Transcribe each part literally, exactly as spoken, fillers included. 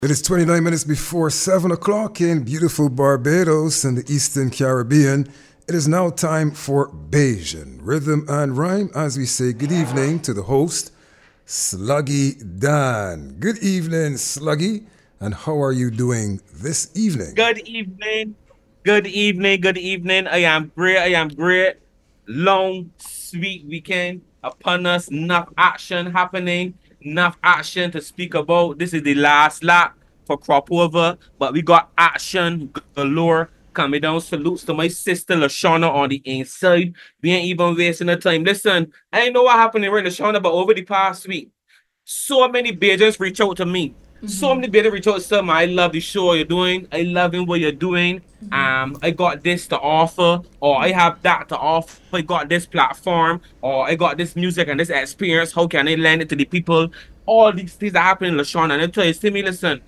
It is twenty-nine minutes before seven o'clock in beautiful Barbados and the Eastern Caribbean. It is now time for Bajan Rhythm and Rhyme as we say good evening to the host, Sluggy Dan. Good evening, Sluggy, and how are you doing this evening? Good evening. Good evening. Good evening. I am great. I am great. Long, sweet weekend upon us. Enough action happening. Enough action to speak about. This is the last lap for crop over, but we got action galore coming down. Salutes to my sister Lashana on the inside. We ain't even wasting the time. Listen, I ain't know what happened in Lashana, but over the past week, so many Bajans reach out to me. So many Bajans reach out to me. I love the show you're doing. I love what you're doing. Um, I got this to offer, or I have that to offer. I got this platform, or I got this music and this experience. How can I lend it to the people? All these things that happen in Lashana. And I tell you, see me, listen.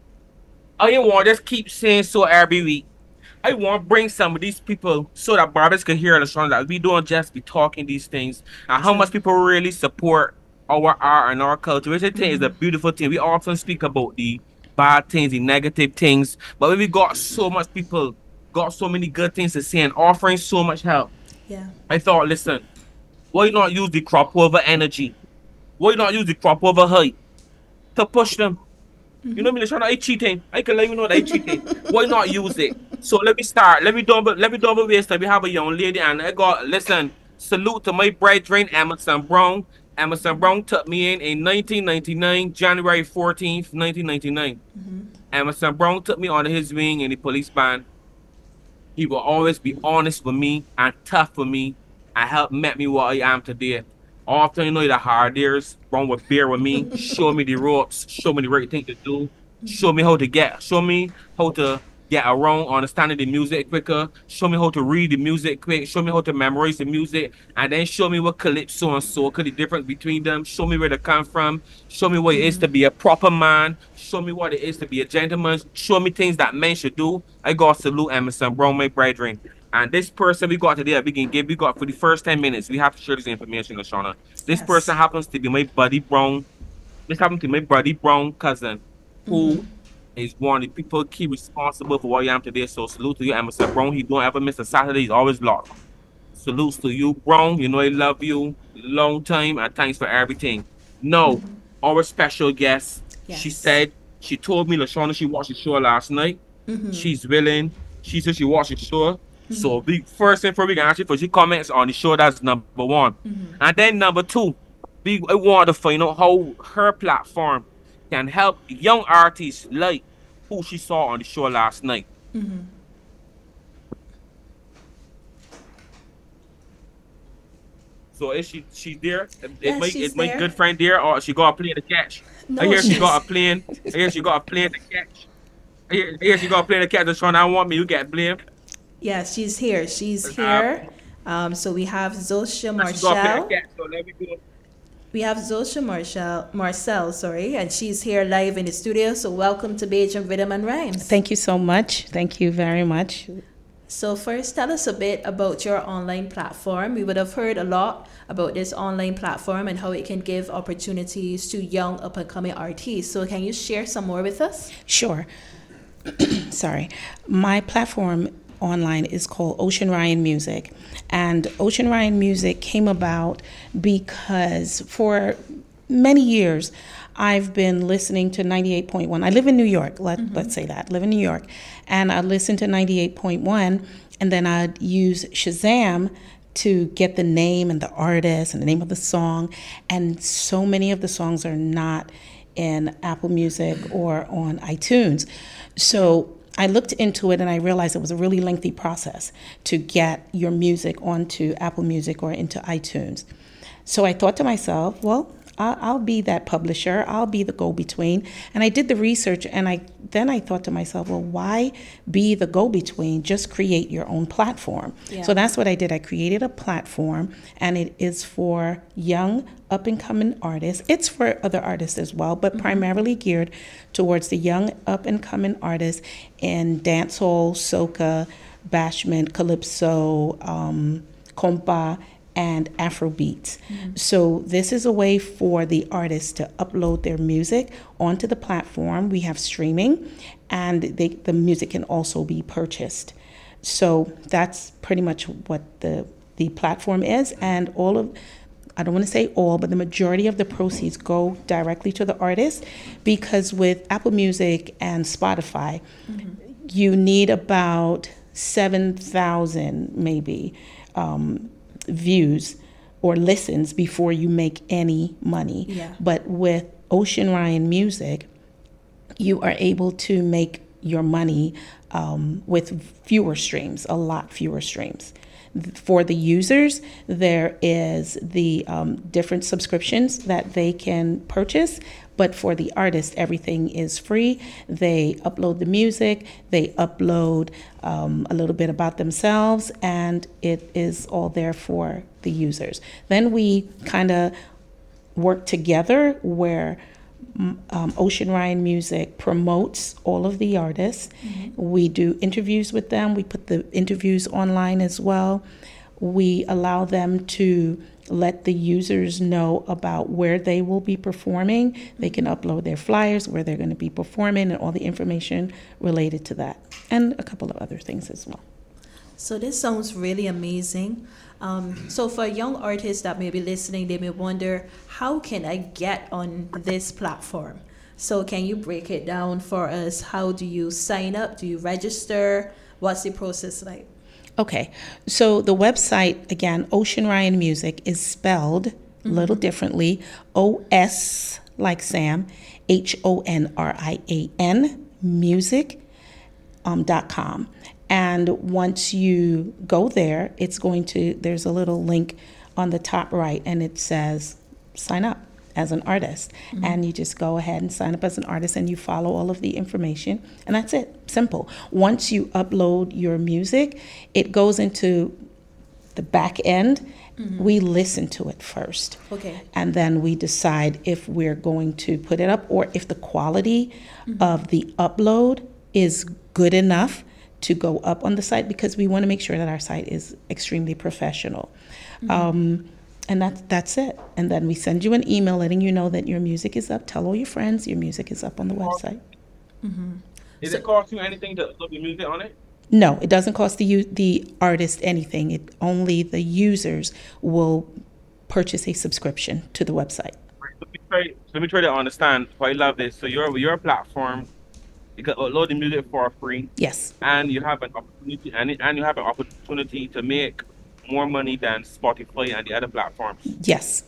I didn't want to just keep saying so every week. I want to bring some of these people so that Barbers can hear Lashana that we don't just be talking these things and how much people really support our art and our culture, which I think is a beautiful thing. We often speak about the bad things, the negative things, but when we got so much people, got so many good things to say and offering so much help. Yeah. I thought, listen, why not use the crop over energy? Why not use the crop over hype to push them? You know me, Lashana, I cheating. I can let you know that I cheating. Why not use it? So let me start. Let me double let me double waste. We have a young lady and I got listen, salute to my brethren, Emerson Brown. Emerson Brown took me in in nineteen ninety-nine, January fourteenth, nineteen ninety-nine. Mm-hmm. Emerson Brown took me under his wing in the police band. He will always be honest with me and tough for me and help make me what I am today. Often, you know, the hard years, Brown would bear with me, show me the ropes, show me the right thing to do, show me how to get, show me how to get around understanding the music quicker, show me how to read the music quick, show me how to memorize the music, and then show me what calypso and soca, the difference between them, show me where they come from, show me what it is to be a proper man, show me what it is to be a gentleman, show me things that men should do. I got to salute Emerson Brown, my brethren. And this person we got today, we can give, we got for the first ten minutes, we have to share this information, Lashana. This Yes. person happens to be my buddy Brown. This happens to be my buddy Brown cousin, who Mm-hmm. is one of the people key responsible for what I am today. So salute to you, Emerson Brown. He don't ever miss a Saturday. He's always locked. Salutes to you, Brown. You know I love you. Long time and thanks for everything. No, our special guest. She Yes. said she told me Lashana she watched the show last night. Mm-hmm. She's willing. She said she watched the show. So we first and first we can actually for she comments on the show. That's number one. Mm-hmm. And then number two, we I want to find out how her platform can help young artists like who she saw on the show last night. Mm-hmm. So is she she's there? Is Yes, my she's is my there. good friend there or she got a plane to catch? I No, hear she she's got a plane. I hear she got a plane to catch. I hear, I hear she got a plane to catch. That's why I want me. You get blamed. yeah, she's here. She's Uh, here. Um, so we have Zosha She got a plane to Marshall. catch. So let me go. We have Zosha Marshall, Marcel, sorry, and she's here live in the studio. So welcome to Bajan Rhythm and Rhymes. Thank you so much. Thank you very much. So first, tell us a bit about your online platform. We would have heard a lot about this online platform and how it can give opportunities to young up-and-coming artists. So can you share some more with us? Sure. Sorry. My platform online is called Ocean Ryan Music. And Ocean Ryan Music came about because for many years I've been listening to ninety-eight point one. I live in New York, let, let's say that. live in New York. And I listen to ninety-eight point one and then I'd use Shazam to get the name and the artist and the name of the song. And so many of the songs are not in Apple Music or on iTunes. So I looked into it and I realized it was a really lengthy process to get your music onto Apple Music or into iTunes. So I thought to myself, well, I'll, I'll be that publisher. I'll be the go-between. And I did the research and I then I thought to myself, well, why be the go-between? Just create your own platform. Yeah. So that's what I did. I created a platform and it is for young up-and-coming artists. It's for other artists as well, but primarily geared towards the young up-and-coming artists in dancehall, soca, bashment, calypso, um, compa, and Afrobeats. Mm-hmm. So this is a way for the artists to upload their music onto the platform. We have streaming, and they, the music can also be purchased. So that's pretty much what the the platform is, and all of, I don't want to say all, but the majority of the proceeds go directly to the artist, because with Apple Music and Spotify, mm-hmm. you need about seven thousand maybe um, views or listens before you make any money. Yeah. But with Ocean Ryan Music, you are able to make your money um, with fewer streams, a lot fewer streams. For the users, there is the um, different subscriptions that they can purchase, but for the artist, everything is free. They upload the music, they upload um, a little bit about themselves, and it is all there for the users. Then we kind of work together where Um, Ocean Ryan Music promotes all of the artists. Mm-hmm. We do interviews with them. We put the interviews online as well. We allow them to let the users know about where they will be performing. They can upload their flyers, where they're going to be performing, and all the information related to that, and a couple of other things as well. So this sounds really amazing. Um, so for young artists that may be listening, they may wonder, how can I get on this platform? So can you break it down for us? How do you sign up? Do you register? What's the process like? Okay, so the website, again, Ocean Ryan Music, is spelled mm-hmm. a little differently. O S like Sam, H O N R I A N, music um, dot com. And once you go there, it's going to, there's a little link on the top right, and it says sign up as an artist. Mm-hmm. And you just go ahead and sign up as an artist, and you follow all of the information, and that's it. Simple. Once you upload your music, it goes into the back end. Mm-hmm. We listen to it first. Okay. And then we decide if we're going to put it up, or if the quality mm-hmm. of the upload is good enough to go up on the site, because we want to make sure that our site is extremely professional. Mm-hmm. Um, and that's, that's it. And then we send you an email letting you know that your music is up. Tell all your friends your music is up on the website. Mm-hmm. Is so, it cost you anything to upload your music on it? No, it doesn't cost the the artist anything. It only the users will purchase a subscription to the website. Let me try, let me try to understand. I love this. So you're you're a platform. You can upload the music for free. Yes. And you have an opportunity, and, and you have an opportunity to make more money than Spotify and the other platforms. Yes.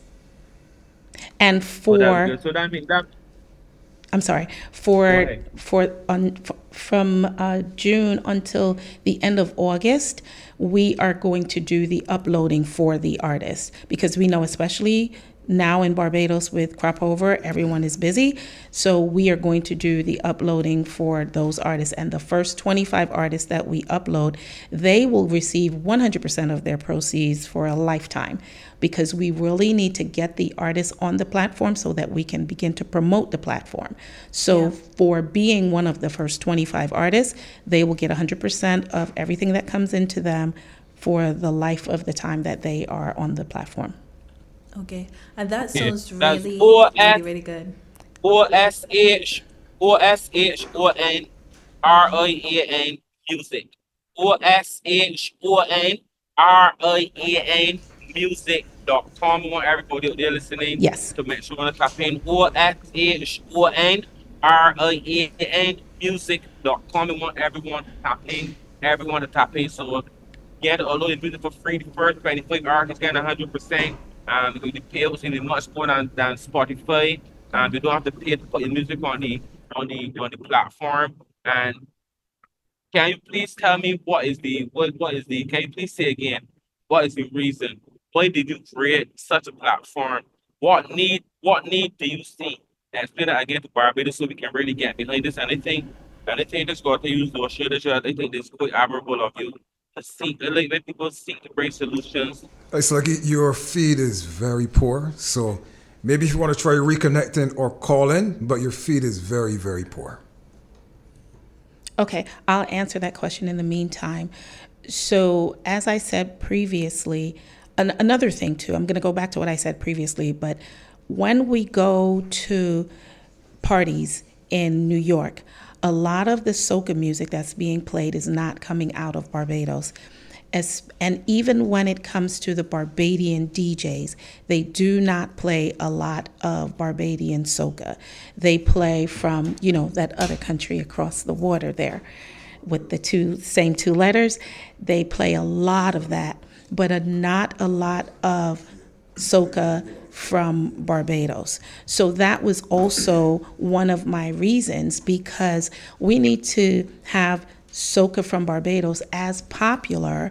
And for so that, so that means that. I'm sorry. For for on for, from uh, June until the end of August, we are going to do the uploading for the artists, because we know, especially now in Barbados with crop over, everyone is busy. So we are going to do the uploading for those artists. And the first twenty-five artists that we upload, they will receive one hundred percent of their proceeds for a lifetime, because we really need to get the artists on the platform so that we can begin to promote the platform. So yeah. for being one of the first twenty-five artists, they will get one hundred percent of everything that comes into them for the life of the time that they are on the platform. Okay, and that sounds yeah, really, O S, really, really good. O S H O S H O N R I A N music. O S H O N R I A N music dot com. I want everybody out there listening yes. to make sure to tap in O S H O N R I A N music dot com. I want everyone to tap in, everyone to tap in. So get a little music for free. The first twenty-five artists getting one hundred percent. Um, the pay was in much more than, than Spotify, and we don't have to pay to put your music on the on the on the platform. And can you please tell me what is the what what is the? Can you please say again? What is the reason? Why did you create such a platform? What need what need do you see? Explain that again to Barbados so we can really get behind this. And I think and I think this got to use those share this. I think this is quite admirable of you. Seek, like, let people seek to bring solutions. It's like your feed is very poor, so maybe if you want to try reconnecting or calling, but your feed is very, very poor. Okay, I'll answer that question in the meantime. So, as I said previously, an, another thing too, I'm going to go back to what I said previously, but when we go to parties in New York, a lot of the soca music that's being played is not coming out of Barbados. As, and even when it comes to the Barbadian D Js, they do not play a lot of Barbadian soca. They play from, you know, that other country across the water there with the two same two letters. They play a lot of that, but a, not a lot of soca from Barbados. So that was also one of my reasons, because we need to have soca from Barbados as popular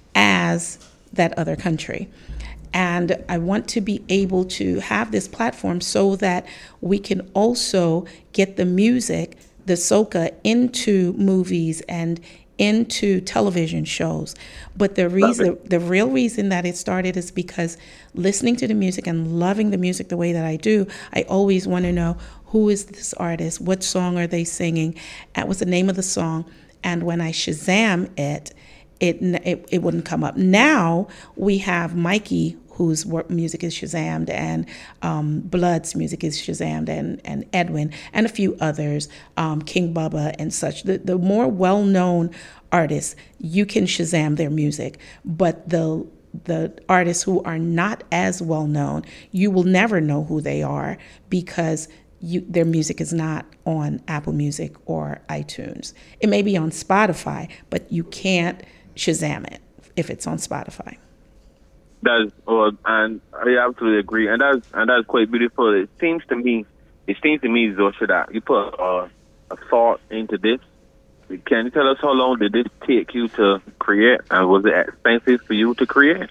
as that other country. And I want to be able to have this platform so that we can also get the music, the soca, into movies and into television shows. But the reason, the real reason that it started is because listening to the music and loving the music the way that I do, I always want to know, who is this artist? What song are they singing? And what's the name of the song? And when I Shazam it, it, it, it wouldn't come up. Now we have Mikey, whose work, music is Shazammed, and um, Blood's music is Shazammed, and, and Edwin, and a few others, um, King Bubba and such. The, the more well-known artists, you can Shazam their music, but the the artists who are not as well-known, you will never know who they are, because you, their music is not on Apple Music or iTunes. It may be on Spotify, but you can't Shazam it if it's on Spotify. That's uh, and I absolutely agree, and that's and that's quite beautiful. It seems to me, it seems to me, Zosha, that you put uh, a thought into this. Can you tell us how long did this take you to create, and was it expensive for you to create?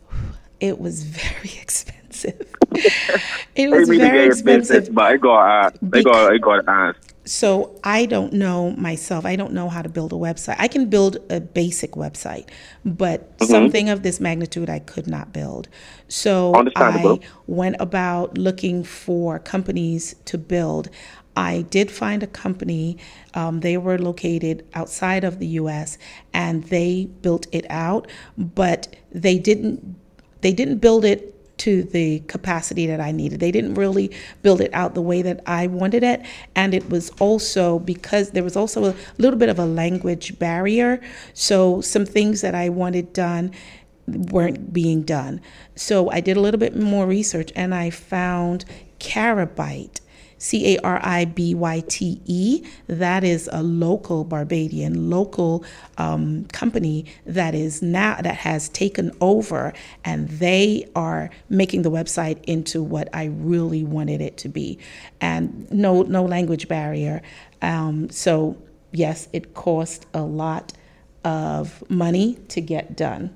It was very expensive. It was very expensive. Business, but I got, I got, I got asked. So I don't know myself. I don't know how to build a website. I can build a basic website, but mm-hmm. something of this magnitude I could not build. So I went about looking for companies to build. I did find a company. Um, they were located outside of the U S and they built it out, but they didn't. They didn't build it to the capacity that I needed. They didn't really build it out the way that I wanted it. And it was also because there was also a little bit of a language barrier. So some things that I wanted done weren't being done. So I did a little bit more research and I found Caribyte. C A R I B Y T E. That is a local Barbadian, local um, company that is now that has taken over, and they are making the website into what I really wanted it to be, and no no language barrier. Um, so yes, it cost a lot of money to get done.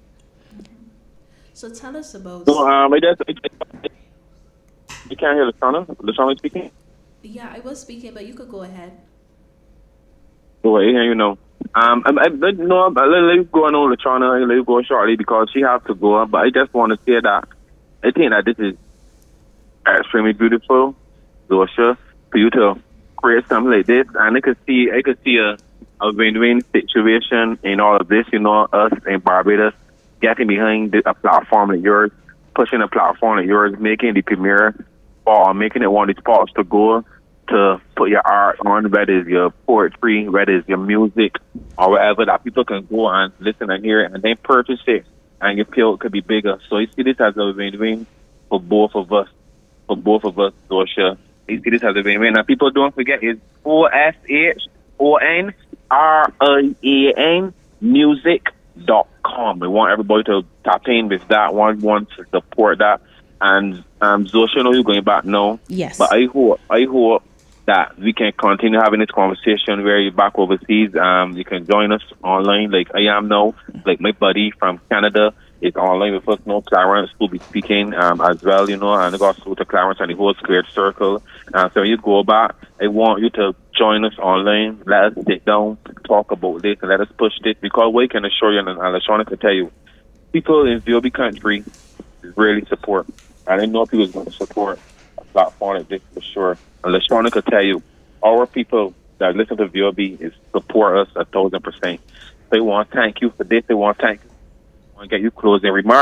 So tell us about. So, um, I just, I just, you can't hear Lashana? Lashana speaking? Yeah, I was speaking, but you could go ahead. Well, yeah, you know. Um, I, I, no, I, let, let's go on, Lashana. Let's go shortly because she has to go. But I just want to say that I think that this is extremely beautiful, Zosha, for you to create something like this. And I could see, I could see a, a win-win situation in all of this. You know, us in Barbados getting behind a platform like yours, pushing a platform like yours, making the premiere or making it one of the spots to go to put your art on, whether it's your poetry, whether it's your music, or whatever, that people can go and listen and hear it and then purchase it, and you feel it could be bigger. So you see this as a win-win for both of us, for both of us, Zosha. You see this as a win-win. Now, people don't forget, it's O S H O N R I A N music dot com. We want everybody to tap in with that one, want to support that. And um, Zosha, I know you're going back now. Yes. But I hope, I hope that we can continue having this conversation where you're back overseas. Um, you can join us online like I am now. Like my buddy from Canada is online with us now. Clarence will be speaking um, as well, you know, and I got to to Clarence and the whole squared circle. Uh, so when you go back, I want you to join us online. Let us sit down, talk about this, and let us push this. Because we can assure you, and Lashana can tell you, people in V O B country really support. I didn't know people was going to support a platform like this for sure. And Lashana could tell you, our people that listen to V O B is support us a thousand percent. They want to thank you for this. They want to thank you. I want to get you closing remarks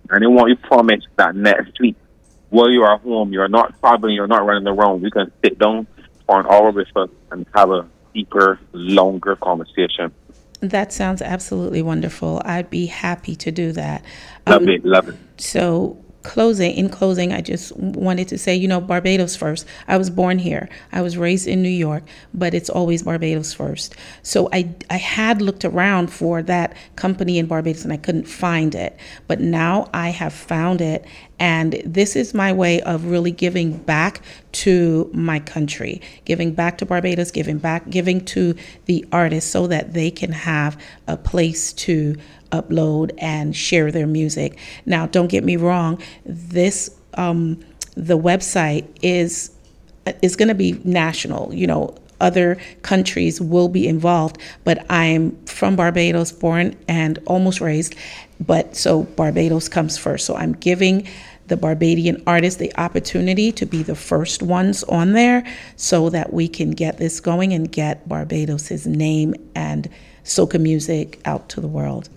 And they want you promised that next week, while you are home, you're not traveling, you're not running around, we can sit down for an hour with us and have a deeper, longer conversation. That sounds absolutely wonderful. I'd be happy to do that. Love Um, it, love it. So closing, in closing, I just wanted to say, you know, Barbados first. I was born here. I was raised in New York, but it's always Barbados first. So I, I had looked around for that company in Barbados and I couldn't find it. But now I have found it. And this is my way of really giving back to my country, giving back to Barbados, giving back, giving to the artists so that they can have a place to upload and share their music. Now, don't get me wrong, this um, the website is is going to be national. You know, other countries will be involved, but I'm from Barbados, born and almost raised, but so Barbados comes first. So I'm giving the Barbadian artists the opportunity to be the first ones on there so that we can get this going and get Barbados's name and soca music out to the world.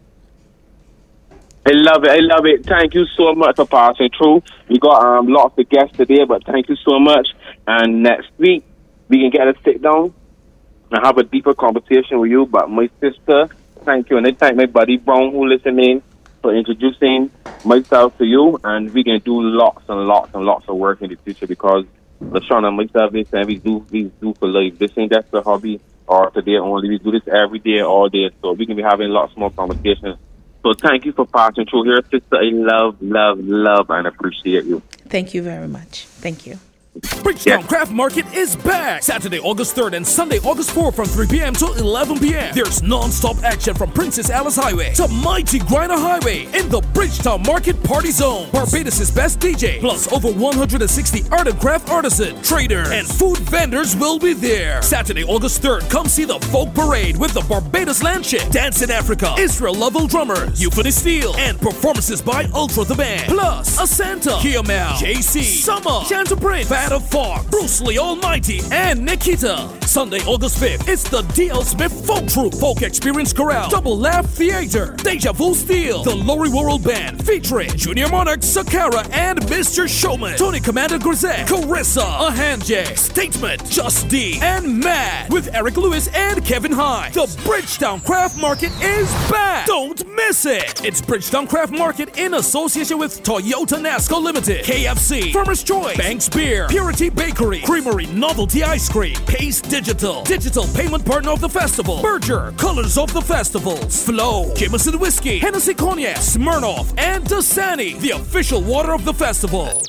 I love it. I love it. Thank you so much for passing through. We got um, lots of guests today, but thank you so much. And next week, we can get a sit down and have a deeper conversation with you. But my sister, thank you. And I thank my buddy Brown who listening for introducing myself to you. And we can do lots and lots and lots of work in the future because LaShawn and myself, this and we do, we do for life. This ain't just a hobby or today only. We do this every day, all day. So we can be having lots more conversations. So thank you for passing through here, sister. I love, love, love, and appreciate you. Thank you very much. Thank you. Bridgetown Yes. Craft Market is back Saturday, August third and Sunday, August fourth from three p.m. till eleven p.m. There's non-stop action from Princess Alice Highway to Mighty Griner Highway in the Bridgetown Market Party Zone. Barbados' best D J, plus over one hundred sixty art and craft artisans, traders, and food vendors will be there. Saturday, August third, come see the Folk Parade with the Barbados Landship, Dance in Africa, Israel Level Drummers, Euphony Steel, and performances by Ultra the Band. Plus, Asanta, Kiamel, J C, Summer, Chanta Prince, Fat of Far, Bruce Lee Almighty, and Nikita. Sunday, August fifth, it's the D L Smith Folk Troupe, Folk Experience Chorale, Double Laugh Theater, Deja Vu Steel, the Lori World Band, featuring Junior Monarch, Sakara, and Mister Showman, Tony Commander Grisette, Carissa, Ahanje, Statement, Just D, and Mad, with Eric Lewis and Kevin High. The Bridgetown Craft Market is back. Don't miss it. It's Bridgetown Craft Market in association with Toyota NASCO Limited, K F C, Farmers Choice, Banks Beer, Purity Bakery, Creamery, Novelty Ice Cream, Pace Digital, Digital Payment Partner of the Festival, Berger, Colors of the Festivals, Flow, Jameson Whiskey, Hennessy Cognac, Smirnoff, and Dasani, the official water of the festival.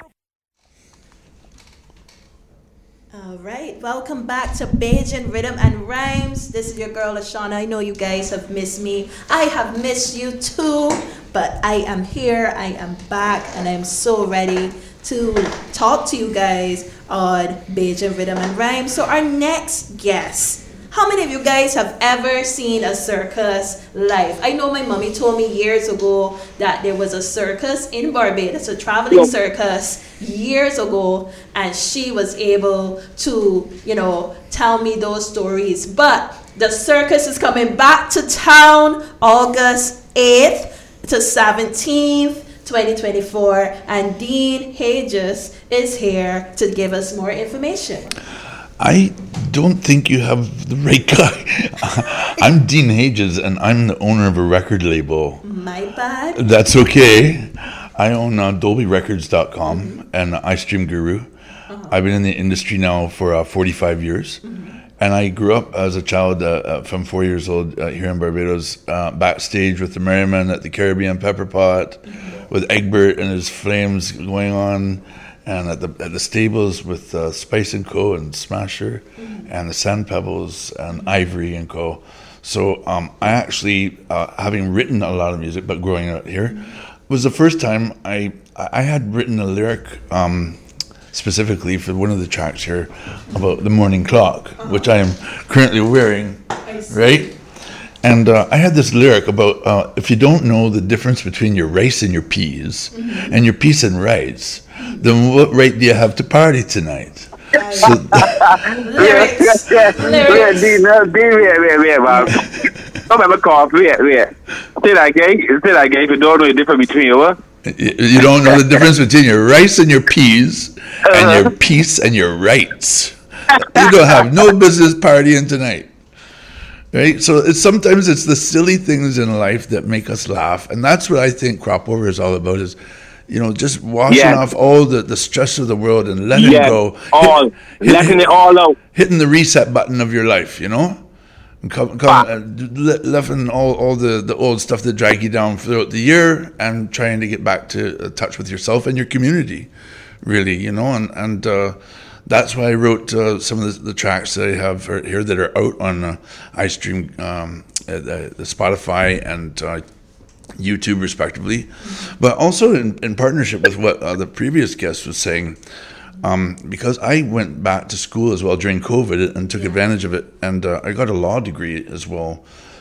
All right, welcome back to Bajan Rhythm and Rhymes. This is your girl, Ashana. I know you guys have missed me. I have missed you too, but I am here, I am back, and I'm so ready to talk to you guys on Bajan Rhythm and Rhyme. So our next guest, how many of you guys have ever seen a circus live? I know my mommy told me years ago that there was a circus in Barbados, a traveling Yep. circus years ago, and she was able to, you know, tell me those stories. But the circus is coming back to town August eighth to seventeenth. twenty twenty-four, and Dean Hages is here to give us more information. I don't think you have the right guy. I'm Dean Hages, and I'm the owner of a record label. My bad. That's okay. I own uh, Dolby Records dot com mm-hmm. and iStream Guru. Uh-huh. I've been in the industry now for uh, forty-five years. Mm-hmm. And I grew up as a child uh, uh, from four years old uh, here in Barbados, uh, backstage with the Merryman at the Caribbean Pepper Pot, mm-hmm. with Egbert and his flames going on, and at the at the stables with uh, Spice and Co. and Smasher, mm-hmm. and the Sand Pebbles and mm-hmm. Ivory and Co. So um, I actually, uh, having written a lot of music, but growing up here, mm-hmm. was the first time I I had written a lyric. Um, specifically for one of the tracks here about the morning clock, uh-huh. which I am currently wearing, right? And uh, I had this lyric about uh, if you don't know the difference between your rice and your peas, mm-hmm. and your peas and rice, then what right do you have to party tonight? So, lyrics. Wait, lyrics. Dean, no, Dean, wait, wait, wait, man. Don't have a cough, wait, wait. Say that again, say that again, if you don't know the difference between what? You don't know the difference between your rice and your peas, uh-huh. and your peace and your rights. You don't have no business partying tonight. Right? So it's, sometimes it's the silly things in life that make us laugh. And that's what I think Crop Over is all about is, you know, just washing yes. off all the, the stress of the world and letting yes. go. All. Hit, letting hit, it all out. Hitting the reset button of your life, you know? And come, come, uh, letting all, all the, the old stuff that drag you down throughout the year and trying to get back to uh, touch with yourself and your community, really, you know? And, and uh, that's why I wrote uh, some of the, the tracks that I have here that are out on uh, iStream, um, uh, the, the Spotify and uh, YouTube, respectively. But also in, in partnership with what uh, the previous guest was saying, um, because I went back to school as well during COVID and took yeah. advantage of it, and uh, I got a law degree as well.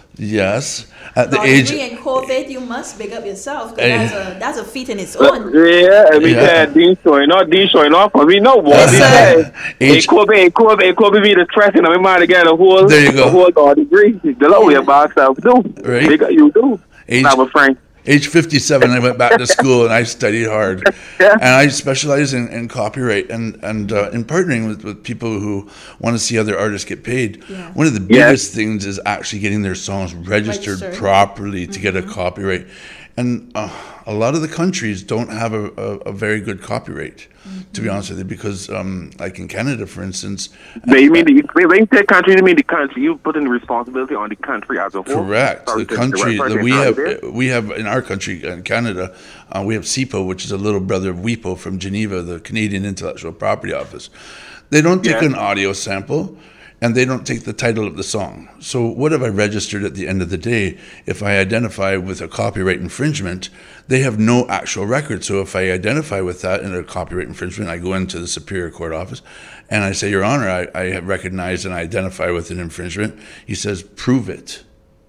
Yes, at the law age degree in COVID, you must big up yourself because that's a that's a feat in its own. Yeah, I mean, yeah. Dean showing off, Dean showing off. I mean, no what he said. It could be, it could be, it could be the stress in my mind to get a whole, there you go. a whole law degree. The law yeah. about yourself do. Right, big up you do. Age, Not with Frank. Age fifty-seven, I went back to school and I studied hard. Yeah. And I specialize in, in copyright and, and uh, in partnering with, with people who want to see other artists get paid. Yeah. One of the biggest yeah. things is actually getting their songs registered Register. properly to mm-hmm. get a copyright. And uh, a lot of the countries don't have a, a, a very good copyright, mm-hmm. to be honest with you, because um, like in Canada, for instance. They mean the, when you say country, you mean the country. You put in the responsibility on the country as a whole. Correct. Sorry, the country the that we have, there. we have in our country, in Canada, uh, we have C I P O, which is a little brother of W I P O from Geneva, the Canadian Intellectual Property Office. They don't take yeah. an audio sample. And they don't take the title of the song. So what have I registered at the end of the day? If I identify with a copyright infringement, they have no actual record. So if I identify with that in a copyright infringement, I go into the Superior Court office and I say, Your Honor, I, I have recognized and I identify with an infringement. He says, prove it.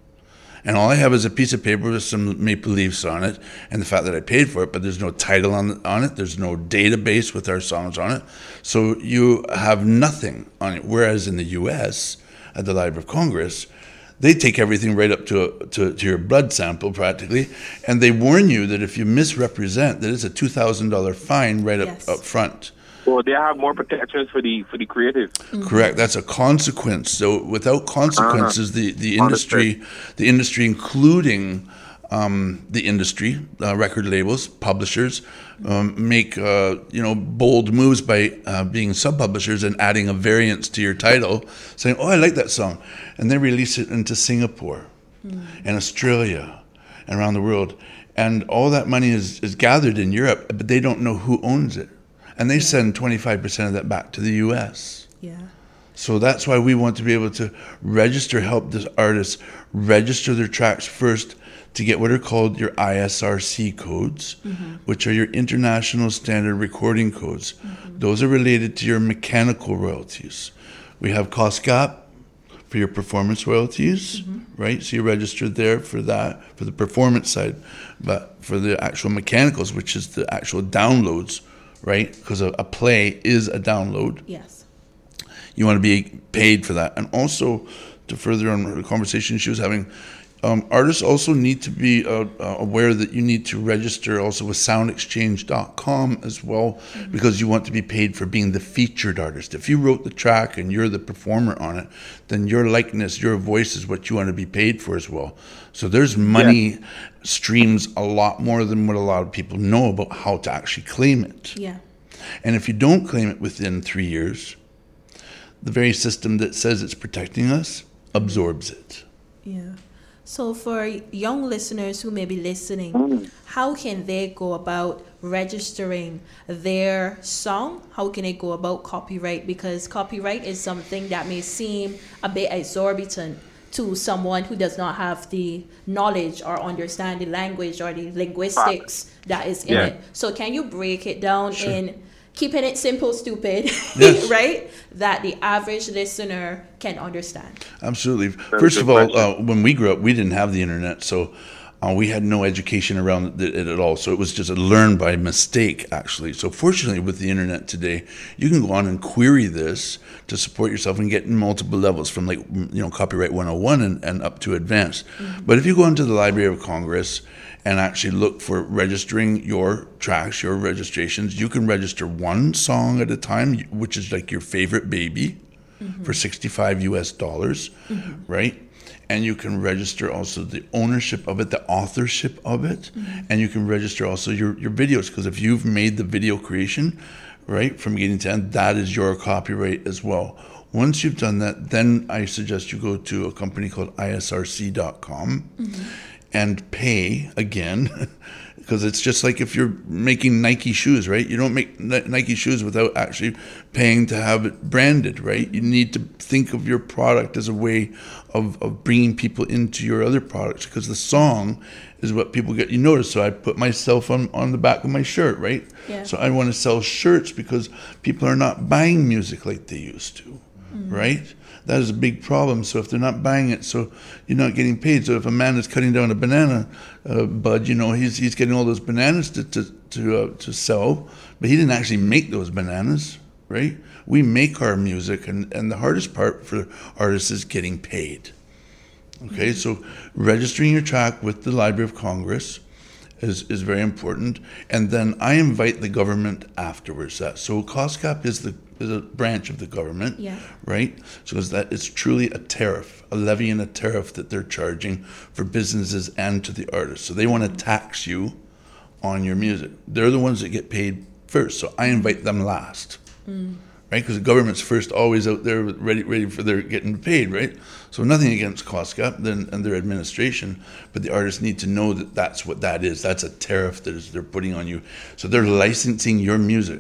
And all I have is a piece of paper with some maple leaves on it and the fact that I paid for it, but there's no title on, on it. There's no database with our songs on it. So you have nothing on it. Whereas in the U S, at the Library of Congress, they take everything right up to, a, to, to your blood sample practically, and they warn you that if you misrepresent, that it's a two thousand dollars fine right yes. up, up front. Well, they have more protections for the for the creative. Mm-hmm. Correct. That's a consequence. So without consequences, uh-huh. the, the industry, the industry, including um, the industry, uh, record labels, publishers, um, make uh, you know bold moves by uh, being sub-publishers and adding a variance to your title, saying, "Oh, I like that song," and they release it into Singapore, mm. and Australia, and around the world, and all that money is, is gathered in Europe, but they don't know who owns it. And they send twenty-five percent of that back to the U S. Yeah. So that's why we want to be able to register, help the artists register their tracks first to get what are called your I S R C codes, mm-hmm. which are your International Standard Recording Codes. Mm-hmm. Those are related to your mechanical royalties. We have COSCAP for your performance royalties, mm-hmm. right? So you're registered there for that, for the performance side. But for the actual mechanicals, which is the actual downloads, right? Because a, a play is a download. Yes. You want to be paid for that. And also, to further on the conversation she was having, um, artists also need to be uh, uh, aware that you need to register also with sound exchange dot com as well, mm-hmm. because you want to be paid for being the featured artist. If you wrote the track and you're the performer on it, then your likeness, your voice is what you want to be paid for as well. So there's money yeah. streams a lot more than what a lot of people know about how to actually claim it. Yeah. And if you don't claim it within three years, the very system that says it's protecting us absorbs it. Yeah. So for young listeners who may be listening, how can they go about registering their song? How can they go about copyright? Because copyright is something that may seem a bit exorbitant to someone who does not have the knowledge or understand the language or the linguistics that is in yeah. it. So can you break it down Sure. in keeping it simple, stupid, yes. right? That the average listener can understand. Absolutely. First of all, uh, when we grew up, we didn't have the internet, so uh, we had no education around it at all. So it was just a learn by mistake, actually. So fortunately, with the internet today, you can go on and query this to support yourself and get in multiple levels, from like you know Copyright one oh one and, and up to advanced. Mm-hmm. But if you go into the Library of Congress and actually look for registering your tracks, your registrations. You can register one song at a time, which is like your favorite baby, mm-hmm. for sixty-five U S dollars, mm-hmm. right? And you can register also the ownership of it, the authorship of it, mm-hmm. and you can register also your, your videos, because if you've made the video creation, right, from beginning to end, that is your copyright as well. Once you've done that, then I suggest you go to a company called I S R C dot com, mm-hmm. and pay again, because it's just like if you're making Nike shoes, right? You don't make Nike shoes without actually paying to have it branded, right? You need to think of your product as a way of, of bringing people into your other products, because the song is what people get. You notice, so I put myself on, on the back of my shirt, right? Yeah. So I want to sell shirts because people are not buying music like they used to, mm-hmm. right? That is a big problem. So if they're not buying it, so you're not getting paid. So if a man is cutting down a banana uh, bud, you know, he's he's getting all those bananas to to to, uh, to sell, but he didn't actually make those bananas, right? We make our music, and, and the hardest part for artists is getting paid. Okay, mm-hmm. So registering your track with the Library of Congress is, is very important. And then I invite the government afterwards. That So COSCAP is the is a branch of the government, yeah. right? So is that it's truly a tariff, a levy and a tariff that they're charging for businesses and to the artists. So they want to tax you on your music. They're the ones that get paid first. So I invite them last, mm. right? Because the government's first, always out there ready, ready for their getting paid, right? So nothing against COSCAP then and their administration, but the artists need to know that that's what that is. That's a tariff that is they're putting on you. So they're licensing your music.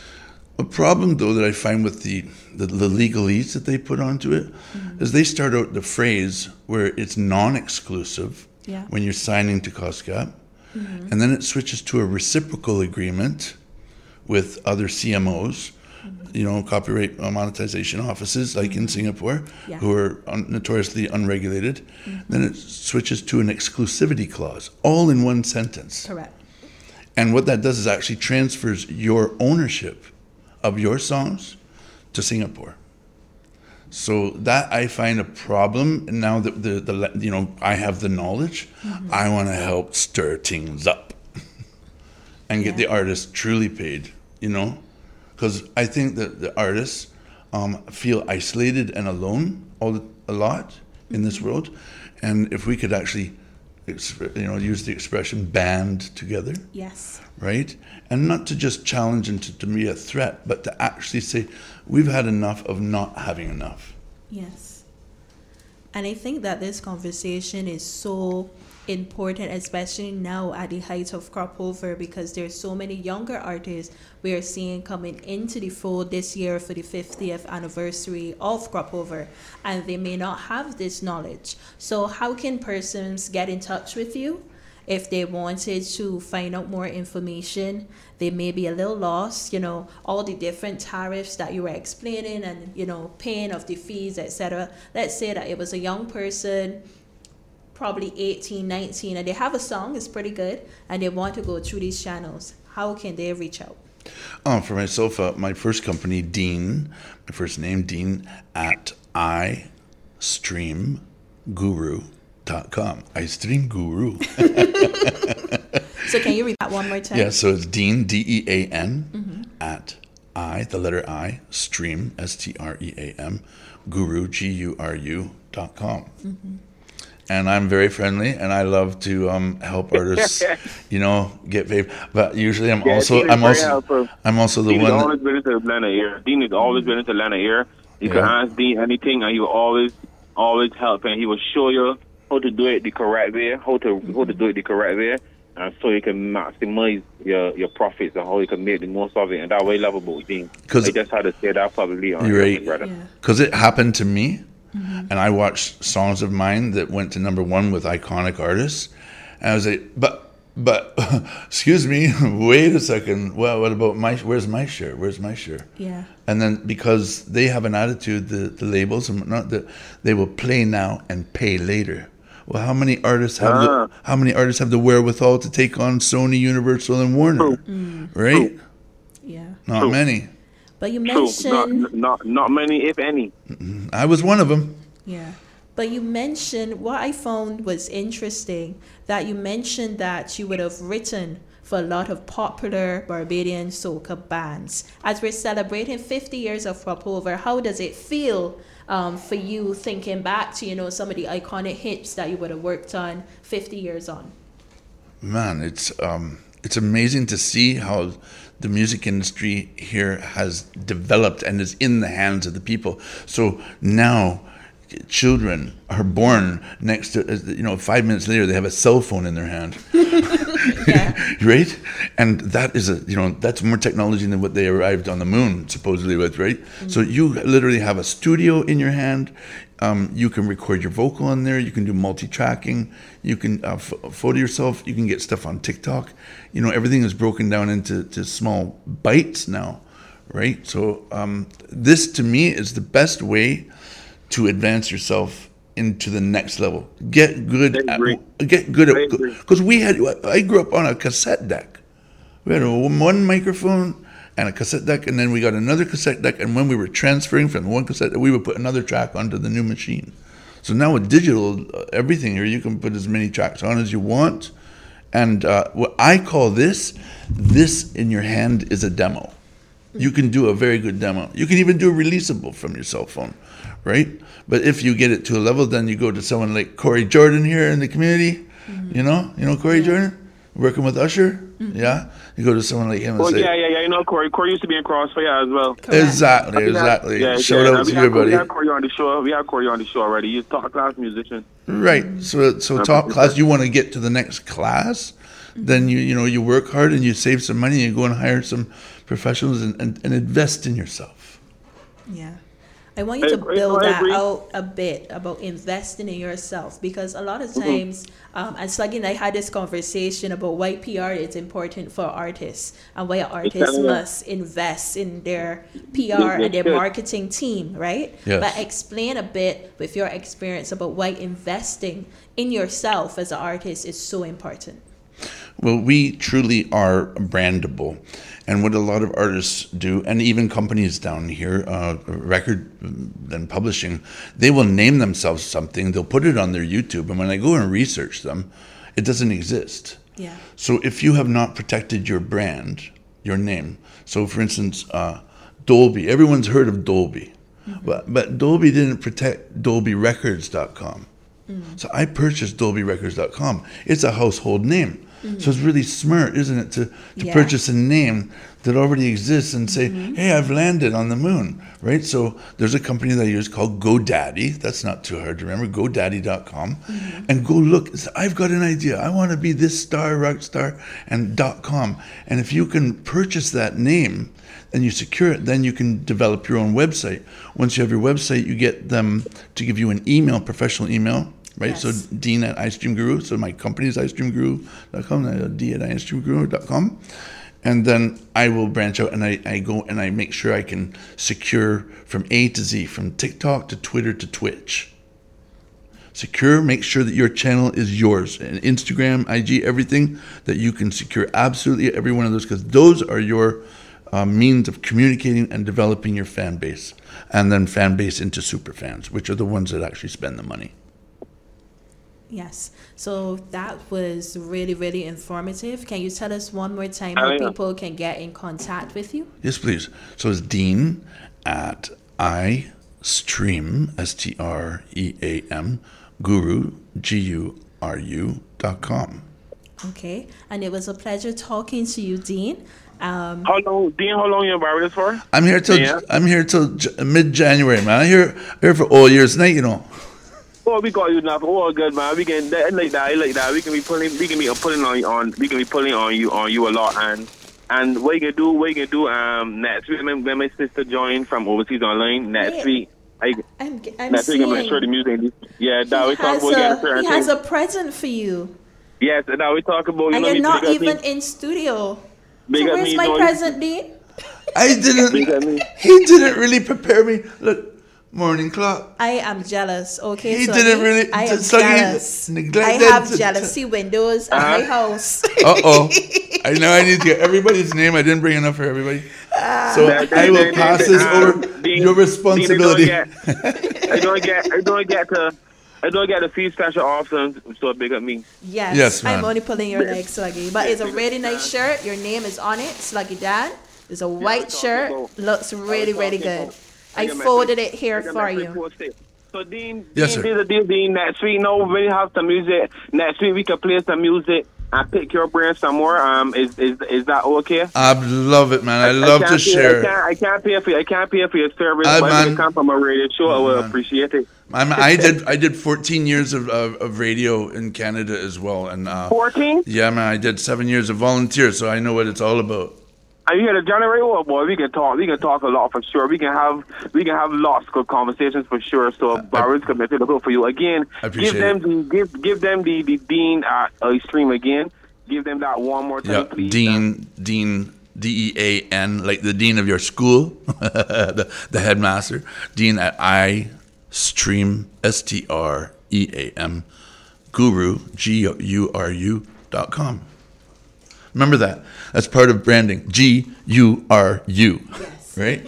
A problem, though, that I find with the, the, the legalese that they put onto it, mm-hmm. is they start out the phrase where it's non-exclusive, yeah. when you're signing to COSCAP, mm-hmm. and then it switches to a reciprocal agreement with other C M Os, mm-hmm. you know, copyright monetization offices like mm-hmm. in Singapore, yeah. who are un- notoriously unregulated. Mm-hmm. Then it switches to an exclusivity clause, all in one sentence. Correct. And what that does is actually transfers your ownership of your songs to Singapore. So that I find a problem. And now that the, the you know I have the knowledge, mm-hmm. I want to help stir things up and get yeah. the artists truly paid, you know, because I think that the artists um, feel isolated and alone all the, a lot mm-hmm. in this world, and if we could actually, you know, use the expression band together. Yes. Right? And not to just challenge and to, to be a threat, but to actually say, we've had enough of not having enough. Yes. And I think that this conversation is so important, especially now at the height of crop over, because there's so many younger artists we are seeing coming into the fold this year for the fiftieth anniversary of crop over, and they may not have this knowledge. So how can persons get in touch with you if they wanted to find out more information? They may be a little lost, you know, all the different tariffs that you were explaining and, you know, paying of the fees, et cetera. Let's say that it was a young person, probably eighteen, nineteen, and they have a song, it's pretty good, and they want to go through these channels. How can they reach out? Oh, for myself, uh, my first company, Dean, my first name, Dean, at i stream guru dot com. iStream Guru. So can you read that one more time? Yeah, so it's Dean, D E A N, mm-hmm. at I, the letter I, stream, S T R E A M, guru, G U R U, dot com. Mm-hmm. And I'm very friendly, and I love to um, help artists, you know, get paid. But usually, I'm yeah, also, Dean I'm also, helpful. I'm also the Dean one. Dean has that, always been into Atlanta ear. Dean has always been into Atlanta ear. You yeah. can ask Dean anything, and he will always, always help, and he will show you how to do it the correct way, how to how to do it the correct way, and so you can maximize your your profits and how you can make the most of it. And that way, lovable Dean. Because I just had to say that probably on you're right. Because yeah. it happened to me. Mm-hmm. And I watched songs of mine that went to number one with iconic artists. And I was like, but, but, excuse me, wait a second. Well, what about my, where's my share? Where's my share? Yeah. And then because they have an attitude, the, the labels and whatnot, that they will play now and pay later. Well, how many artists have uh. the, how many artists have the wherewithal to take on Sony, Universal, and Warner? Mm. Right? Yeah. Not True. many. But you mentioned not, not not many, if any. I was one of them. Yeah, But you mentioned, what I found was interesting, that you mentioned that you would have written for a lot of popular Barbadian soca bands. As we're celebrating fifty years of Popover, how does it feel um, for you thinking back to, you know, some of the iconic hits that you would have worked on fifty years on? Man, it's um, it's amazing to see how the music industry here has developed and is in the hands of the people. So now children are born next to, you know, five minutes later they have a cell phone in their hand. Yeah. Right? And that is a, you know, that's more technology than what they arrived on the moon supposedly with, right? Mm-hmm. So you literally have a studio in your hand. Um, you can record your vocal in there. You can do multi-tracking. You can uh, f- photo yourself. You can get stuff on TikTok. You know, everything is broken down into to small bites now, right? So um, this to me is the best way to advance yourself into the next level. Get good at, get good at, because we had, I grew up on a cassette deck. We had a, one microphone and a cassette deck, and then we got another cassette deck, and when we were transferring from one cassette, we would put another track onto the new machine. So now with digital, uh, everything here, you can put as many tracks on as you want. And uh, what I call this, this in your hand is a demo. You can do a very good demo. You can even do a releasable from your cell phone, right? But if you get it to a level, then you go to someone like Corey Jordan here in the community. Mm-hmm. You know, you know Corey yeah. Jordan, working with Usher. Mm-hmm. Yeah, you go to someone like him. And well, say, yeah, yeah, yeah. You know, Corey. Corey used to be in Crossfire as well. Correct. Exactly, exactly. Yeah, Shout yeah, out to you, buddy. We had Corey on the show. We had Corey on the show already. He's a top class musician. Right. So, so top class. You want to get to the next class? Mm-hmm. Then you, you know, you work hard and you save some money. And you go and hire some professionals and, and, and invest in yourself. Yeah. I want you to build that out a bit about investing in yourself, because a lot of times, mm-hmm. um, and Sluggy and I had this conversation about why P R is important for artists and why artists must invest in their P R and their marketing team, right? Yes. But explain a bit with your experience about why investing in yourself as an artist is so important. Well, we truly are brandable. And what a lot of artists do, and even companies down here, uh, record and publishing, they will name themselves something, they'll put it on their YouTube, and when I go and research them, it doesn't exist. Yeah. So if you have not protected your brand, your name, so for instance, uh, Dolby, everyone's heard of Dolby, mm-hmm. but, but Dolby didn't protect Dolby Records dot com. Mm-hmm. So I purchased Dolby Records dot com. It's a household name. Mm-hmm. So it's really smart, isn't it, to, to yeah. purchase a name that already exists and say, mm-hmm. hey, I've landed on the moon, right? So there's a company that I use called GoDaddy. That's not too hard to remember, GoDaddy dot com. Mm-hmm. And go look. I've got an idea. I want to be this star, rock star, and .com. And if you can purchase that name and you secure it, then you can develop your own website. Once you have your website, you get them to give you an email, professional email. Right, yes. So Dean at iStream Guru. So my company is i stream guru dot com. D at i stream guru dot com, and then I will branch out and I, I go and I make sure I can secure from A to Z, from TikTok to Twitter to Twitch. Secure. Make sure that your channel is yours, and Instagram, I G, everything, that you can secure absolutely every one of those, because those are your uh, means of communicating and developing your fan base, and then fan base into super fans, which are the ones that actually spend the money. Yes. So that was really, really informative. Can you tell us one more time how oh, yeah. people can get in contact with you? Yes, please. So it's Dean at iStream, S T R E A M, Guru, G U R U dot com. Okay. And it was a pleasure talking to you, Dean. Um, how long, Dean? How long you in Barbados for? I'm here till yeah. I'm here till j- mid-January, man. I'm here here for all years night, you know. Oh, we got you now. Oh, good man. We can that, like that, like that. We can be pulling, we can be pulling on on, we can be pulling on you, on you a lot. And and what you can do, what you can do. Um, next week when, when my sister joined from overseas online next yeah. week. I, I'm, I'm next week I'm gonna show the music. Yeah, that we talk about a, again. He has a present for you. Yes, that we talk about. You and know, you're not even me. in studio. Big so where's me, my no, present, Dean? I didn't. He didn't really prepare me. Look. Morning clock. I am jealous. Okay, he so didn't he, really. I am so jealous. I have to, jealousy to, windows uh, at my house. Uh oh! I know I need to get everybody's name. I didn't bring enough for everybody, uh, so that, that, I will that, pass that, this um, over. Dean, your responsibility. Dean, I don't get. I don't get. I don't get to. I don't get the fee special often, so big up me. Yes, Yes, I'm ma'am. only pulling your leg, Sluggy. But it's a really nice shirt. Your name is on it, Sluggy Dan. It's a white shirt. Looks really, really good. I folded it here for you. So Dean, Yes, Dean, sir. Dean, Dean, Dean, next week, no, we have some music. Next week we can play some music and pick your brain some more. Um, is is is that okay? I love it, man. I love can't to pay, share. I can't, I can't pay for I can't pay for your service, Uh, but if man. you come from a radio show, I will appreciate it. I'm, I did I did fourteen years of, of, of radio in Canada as well, and uh, Fourteen? yeah, man, I did seven years of volunteer, so I know what it's all about. Are you here to generate? Oh boy, we can talk. We can talk a lot for sure. We can have we can have lots of good conversations for sure. So Barry's committed to go for you again. I appreciate give them it. the give give them the the Dean at uh, stream again. Give them that one more time, Yeah, please. Dean, Dean, D E A N, like the dean of your school, the, the headmaster. Dean at iStream, S T R E A M, Guru, G U R U dot com. Remember that. That's part of branding. G U R U. Yes. Right?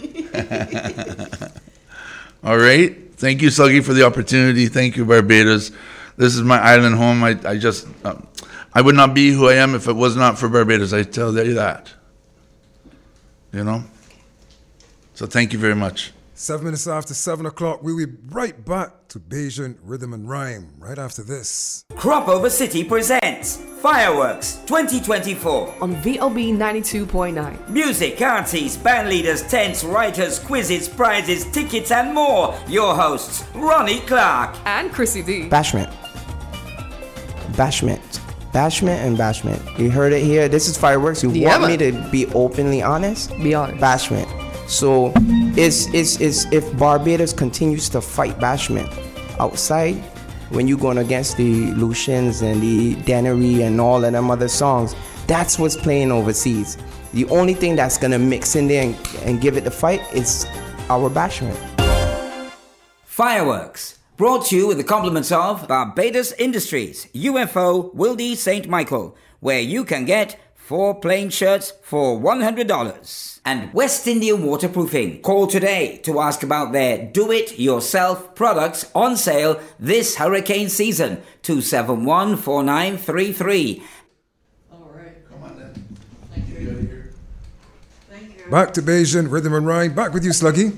All right. Thank you, Sluggy, for the opportunity. Thank you, Barbados. This is my island home. I, I just, um, I would not be who I am if it was not for Barbados. I tell you that. You know? So thank you very much. Seven minutes after seven o'clock, we'll be right back to Bajan Rhythm and Rhyme right after this. Crop Over City presents Fireworks twenty twenty-four. On V O B ninety-two point nine. Music, artists, band leaders, tents, writers, quizzes, prizes, tickets and more. Your hosts, Ronnie Clark And Chrissy D. Bashment. Bashment. Bashment and bashment. You heard it here. This is Fireworks. You Yeah, want me man. to be openly honest? Be honest. Bashment. So it's, it's, it's if Barbados continues to fight bashment outside, when you're going against the Lucians and the Dennery and all of them other songs, that's what's playing overseas. The only thing that's going to mix in there and, and give it the fight is our bashment. Fireworks. Brought to you with the compliments of Barbados Industries, U F O, Wildy Saint Michael, where you can get four plain shirts for one hundred dollars. And West Indian Waterproofing. Call today to ask about their do-it-yourself products on sale this hurricane season. two seven one, four nine three three. Back to Bajan Rhythm and Rhyme. Back with you, Sluggy.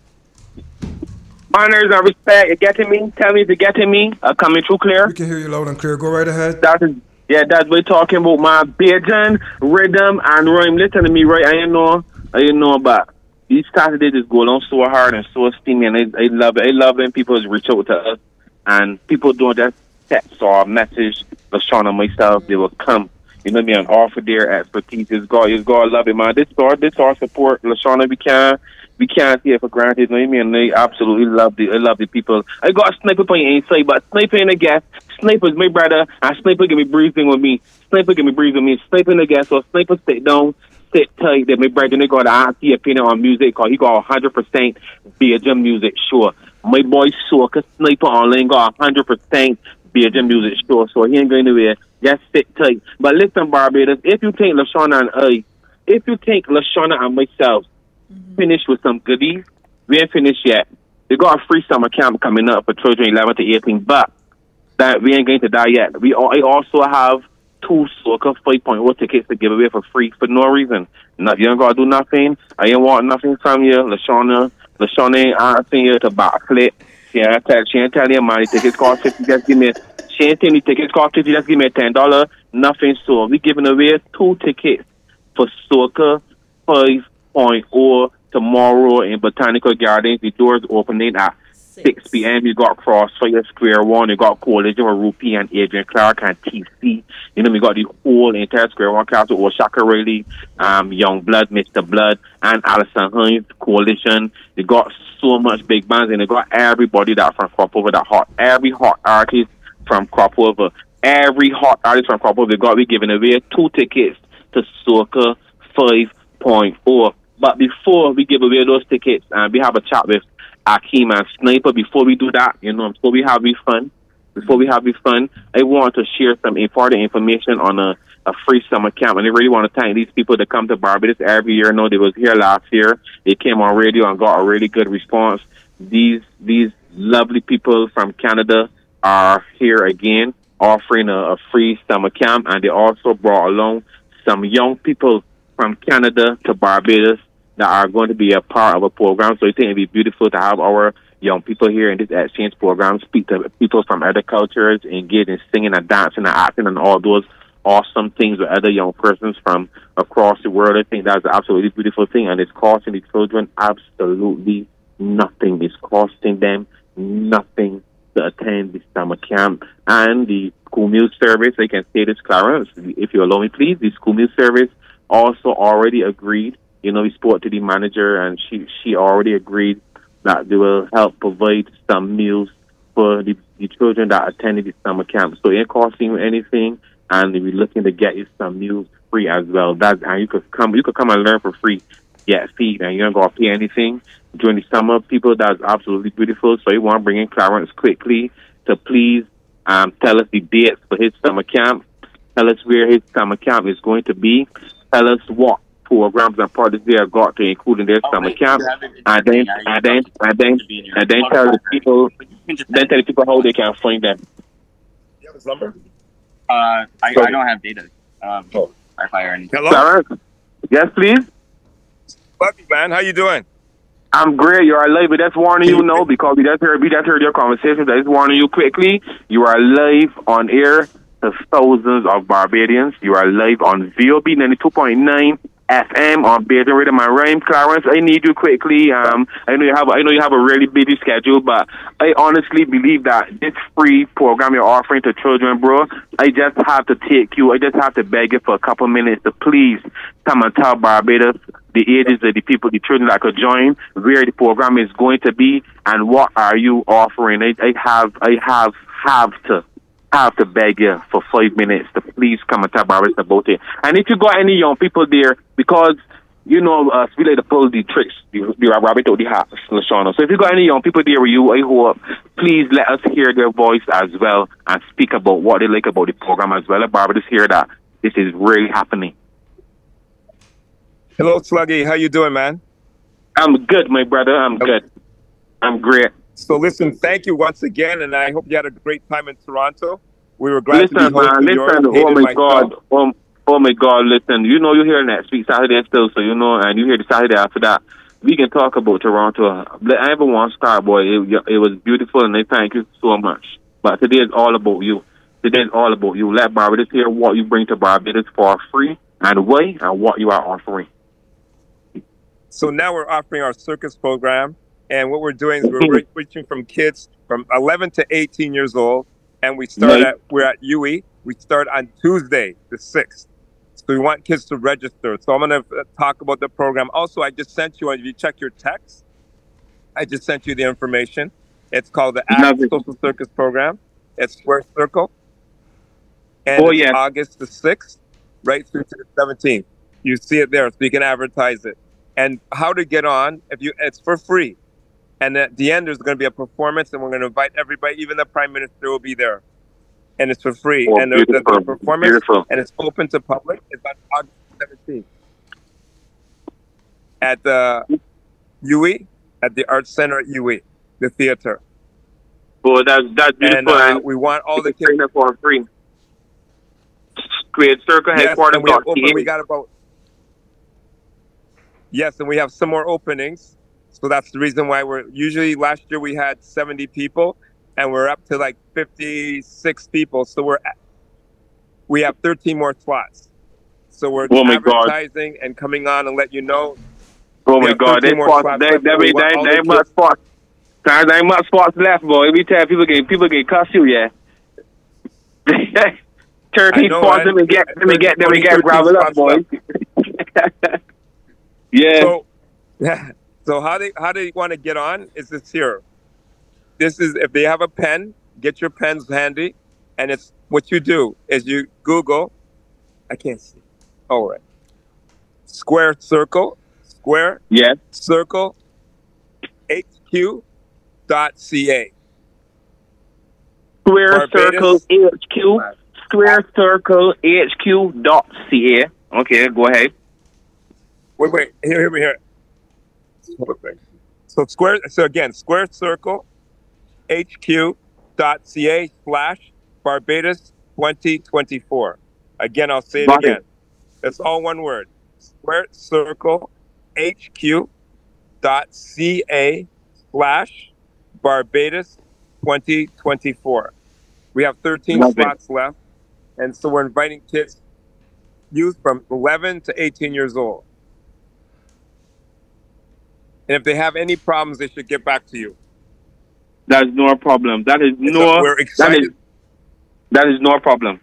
Honors and respect. You getting me? Tell me if you're getting me. Uh, coming through clear. We can hear you loud and clear. Go right ahead. That is, yeah, that's we're talking about my Bajan Rhythm and Rhyme. Listen to me, right? I ain't know, I ain't know about these Saturdays just go on so hard and so steamy, and I, I love it. I love when people reach out to us and people don't just text or message LaShawn and myself. They will come, you know what I mean, and offer their expertise. It's God, it's God love it, man. This our this our support, LaShawn. We can't we can't take it for granted. You know what I mean? And they absolutely love the I love the people. I got a sniper point inside, but sniper in the guest. Sniper's my brother, and Sniper can be breathing with me. Sniper can be breathing with me. Sniper in the guest, so Sniper sit down, sit tight. That my brother they got an auntie opinion on music, cause he got a hundred percent Bajan music sure. My boy Soka Sniper online got a hundred percent Bajan music sure, so he ain't going anywhere. Just sit tight. But listen, Barbados, if you take LaShawna and I, if you take LaShawna and myself, mm-hmm. finish with some goodies, we ain't finished yet. They got a free summer camp coming up for children eleven to eighteen, but that we ain't going to die yet. We all, I also have two Soca five point oh tickets to give away for free for no reason. Not, you ain't got to do nothing. I ain't want nothing from you. LaShawna, LaShawna ain't asking you to backflip. She ain't tell, she ain't tell you money. Tickets cost fifty. Just give me. She ain't telling me tickets cost fifty. Just give me a ten dollar. Nothing. So we giving away two tickets for Soca five point oh tomorrow in Botanical Gardens. The doors opening at six p.m. You got Crossfire Square One. You got Coalition with Rupi and Adrian Clark and T C. You know, we got the whole entire Square One cast with Oshaka Riley, um, Young Blood, Mister Blood, and Alison Hines Coalition. They got so much big bands, and they got everybody that from Crop Over that hot. Every hot artist from Crop Over. Every hot artist from Crop Over. They got we giving away two tickets to Soca five point oh. But before we give away those tickets, uh, we have a chat with Akeem and Sniper. Before we do that, you know, before we have we fun, before we have we fun, I want to share some important information on a, a free summer camp. And I really want to thank these people that come to Barbados every year. I know they was here last year. They came on radio and got a really good response. These these lovely people from Canada are here again offering a, a free summer camp, and they also brought along some young people from Canada to Barbados that are going to be a part of a program. So I think it'd be beautiful to have our young people here in this exchange program speak to people from other cultures, engage in singing and dancing and acting and all those awesome things with other young persons from across the world. I think that's an absolutely beautiful thing, and it's costing the children absolutely nothing. It's costing them nothing to attend the summer camp. And the school meal service, I can say this, Clarence, if you allow me, please, the school meal service also already agreed. You know, we spoke to the manager, and she, she already agreed that they will help provide some meals for the, the children that attended the summer camp. So it ain't costing you anything, and we're looking to get you some meals free as well. That and you could come, you could come and learn for free, get feed, and you don't gotta pay anything during the summer. People, that's absolutely beautiful. So you want to bring in Clarence quickly to please um, tell us the dates for his summer camp. Tell us where his summer camp is going to be. Tell us what programs and projects they have got to include in their oh, summer camp, and then and then and then and then tell the people, then tell the people how they can find them. You have his number? Uh, I, I don't have data. Um, oh. Wi-Fi or anything. Hello. Clarence? Yes, please. Bucky, man, how you doing? I'm great. You are live. But that's warning you, know, because we just heard we just heard your conversations. I just warning you quickly. You are live on air to thousands of Barbadians. You are live on V O B ninety-two point nine F M on Bajan Rhythm and Rhyme. Clarence, I need you quickly. Um, I know you have I know you have a really busy schedule, but I honestly believe that this free program you're offering to children, bro, I just have to take you. I just have to beg you for a couple minutes to please come and tell Barbados the ages of the people, the children that could join, where the program is going to be, and what are you offering. I, I have I have have to. I have to beg you for five minutes to please come and tell Barbados about it. And if you got any young people there, because, you know, uh, we like to pull the tricks, the, the rabbit out the hat, Lashana. So if you got any young people there with you, I hope, please let us hear their voice as well and speak about what they like about the program as well. Let Barbados hear that this is really happening. Hello, Sluggy. How you doing, man? I'm good, my brother. I'm good. I'm great. So listen, thank you once again, and I hope you had a great time in Toronto. We were glad listen, to be hosting man, yours. Listen, oh my God, oh, oh my God, listen, you know you're here next week, Saturday still, so you know, and you hear the Saturday after that. We can talk about Toronto. I never want to start, boy. It, it was beautiful, and I thank you so much. But today is all about you. Today is all about you. Let Barbados hear what you bring to Barbados for free, and why, and what you are offering. So now we're offering our circus program. And what we're doing is we're reaching from kids from eleven to eighteen years old. And we start at, we're at U E. We start on Tuesday, the sixth. So we want kids to register. So I'm going to talk about the program. Also, I just sent you, if you check your text, I just sent you the information. It's called the Act Social Circus Program. It's Square Circle. And oh, it's yeah. August the sixth, right through to the seventeenth. You see it there, so you can advertise it. And how to get on, if you, it's for free. And at the end, there's going to be a performance, and we're going to invite everybody. Even the Prime Minister will be there. And it's for free. Oh, and the, the, the performance, beautiful. And it's open to public. It's on August seventeenth. At the U E, at the Arts Center at U E, the theater. Oh, that's, that's beautiful. And uh, we want all the kids. For free. Create Circle Yes, headquarters. and we, have open, we got about... Yes, and we have some more openings. So that's the reason why we're usually last year we had seventy people and we're up to like fifty-six people. So we're at, we have thirteen more slots. So we're oh advertising and coming on and let you know. Oh my God, they spots, they, they, they, they, they much spots. There ain't much spots left, boy. Every time people get people get cussed you, yeah. thirteen spots, let me get, let me get, let me get gravel up, boy. Yeah. So, yeah. So how they how they want to get on is this here. This is if they have a pen, get your pens handy, and it's what you do is you Google. I can't see. All right. Square Circle, Square. Yes. Circle. H Q. Dot C A. Square Circle H Q. Square Circle H Q. Dot C A. Okay, go ahead. Wait, wait. Here, here, here. So square. So again, Square Circle, H Q. dot c a slash Barbados twenty twenty-four. Again, I'll say it Got it. again. It's all one word. Square Circle H Q dot C A slash Barbados twenty twenty-four. We have thirteen Love it. slots left. And so we're inviting kids, youth from eleven to eighteen years old. And if they have any problems, they should get back to you. That's no problem. That is And no. so we're That excited. is, that is no problem.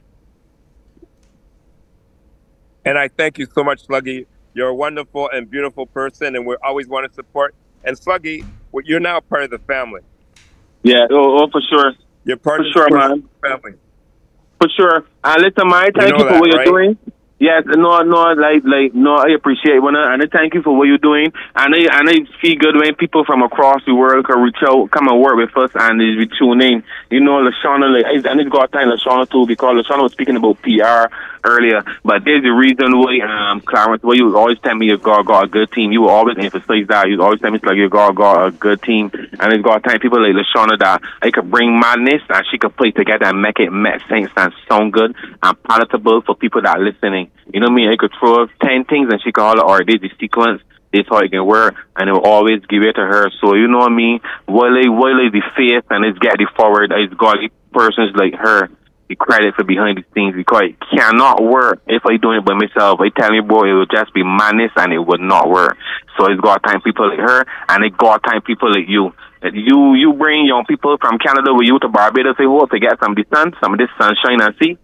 And I thank you so much, Sluggy. You're a wonderful and beautiful person, and we always want to support. And Sluggy, well, you're now part of the family. Yeah, oh, oh for sure. You're part For of sure, the man. family. For sure. And listen, man, thank know you, for that, what you're right? doing. Yes, no, no, like, like, no, I appreciate it, and I thank you for what you're doing. And I, and I feel good when people from across the world can reach out, come and work with us, and they tune in. You know, Lashana, like, I need to go out time Lashana too, because Lashana was speaking about P R earlier. But there's the reason why, um, Clarence, why you always tell me you got, got a good team. You will always emphasize that. You always tell me it's like you got, got a good team. And it's got time people like Lashana that I could bring madness and she could play together and make it make sense and sound good and palatable for people that are listening. You know what I mean? I could throw ten things and she could holler, or this is sequence, this how it can work, and it will always give it to her. So, you know what I mean? While I, while I the faith and it's get the forward, it's got the persons like her the credit for behind these things, because it cannot work if I doing it by myself. I tell you, boy, it would just be madness and it would not work. So it's got time people like her, and it got time people like you. That you you bring young people from Canada with you to Barbados, they hope to get some of the sun, some of this sunshine and see.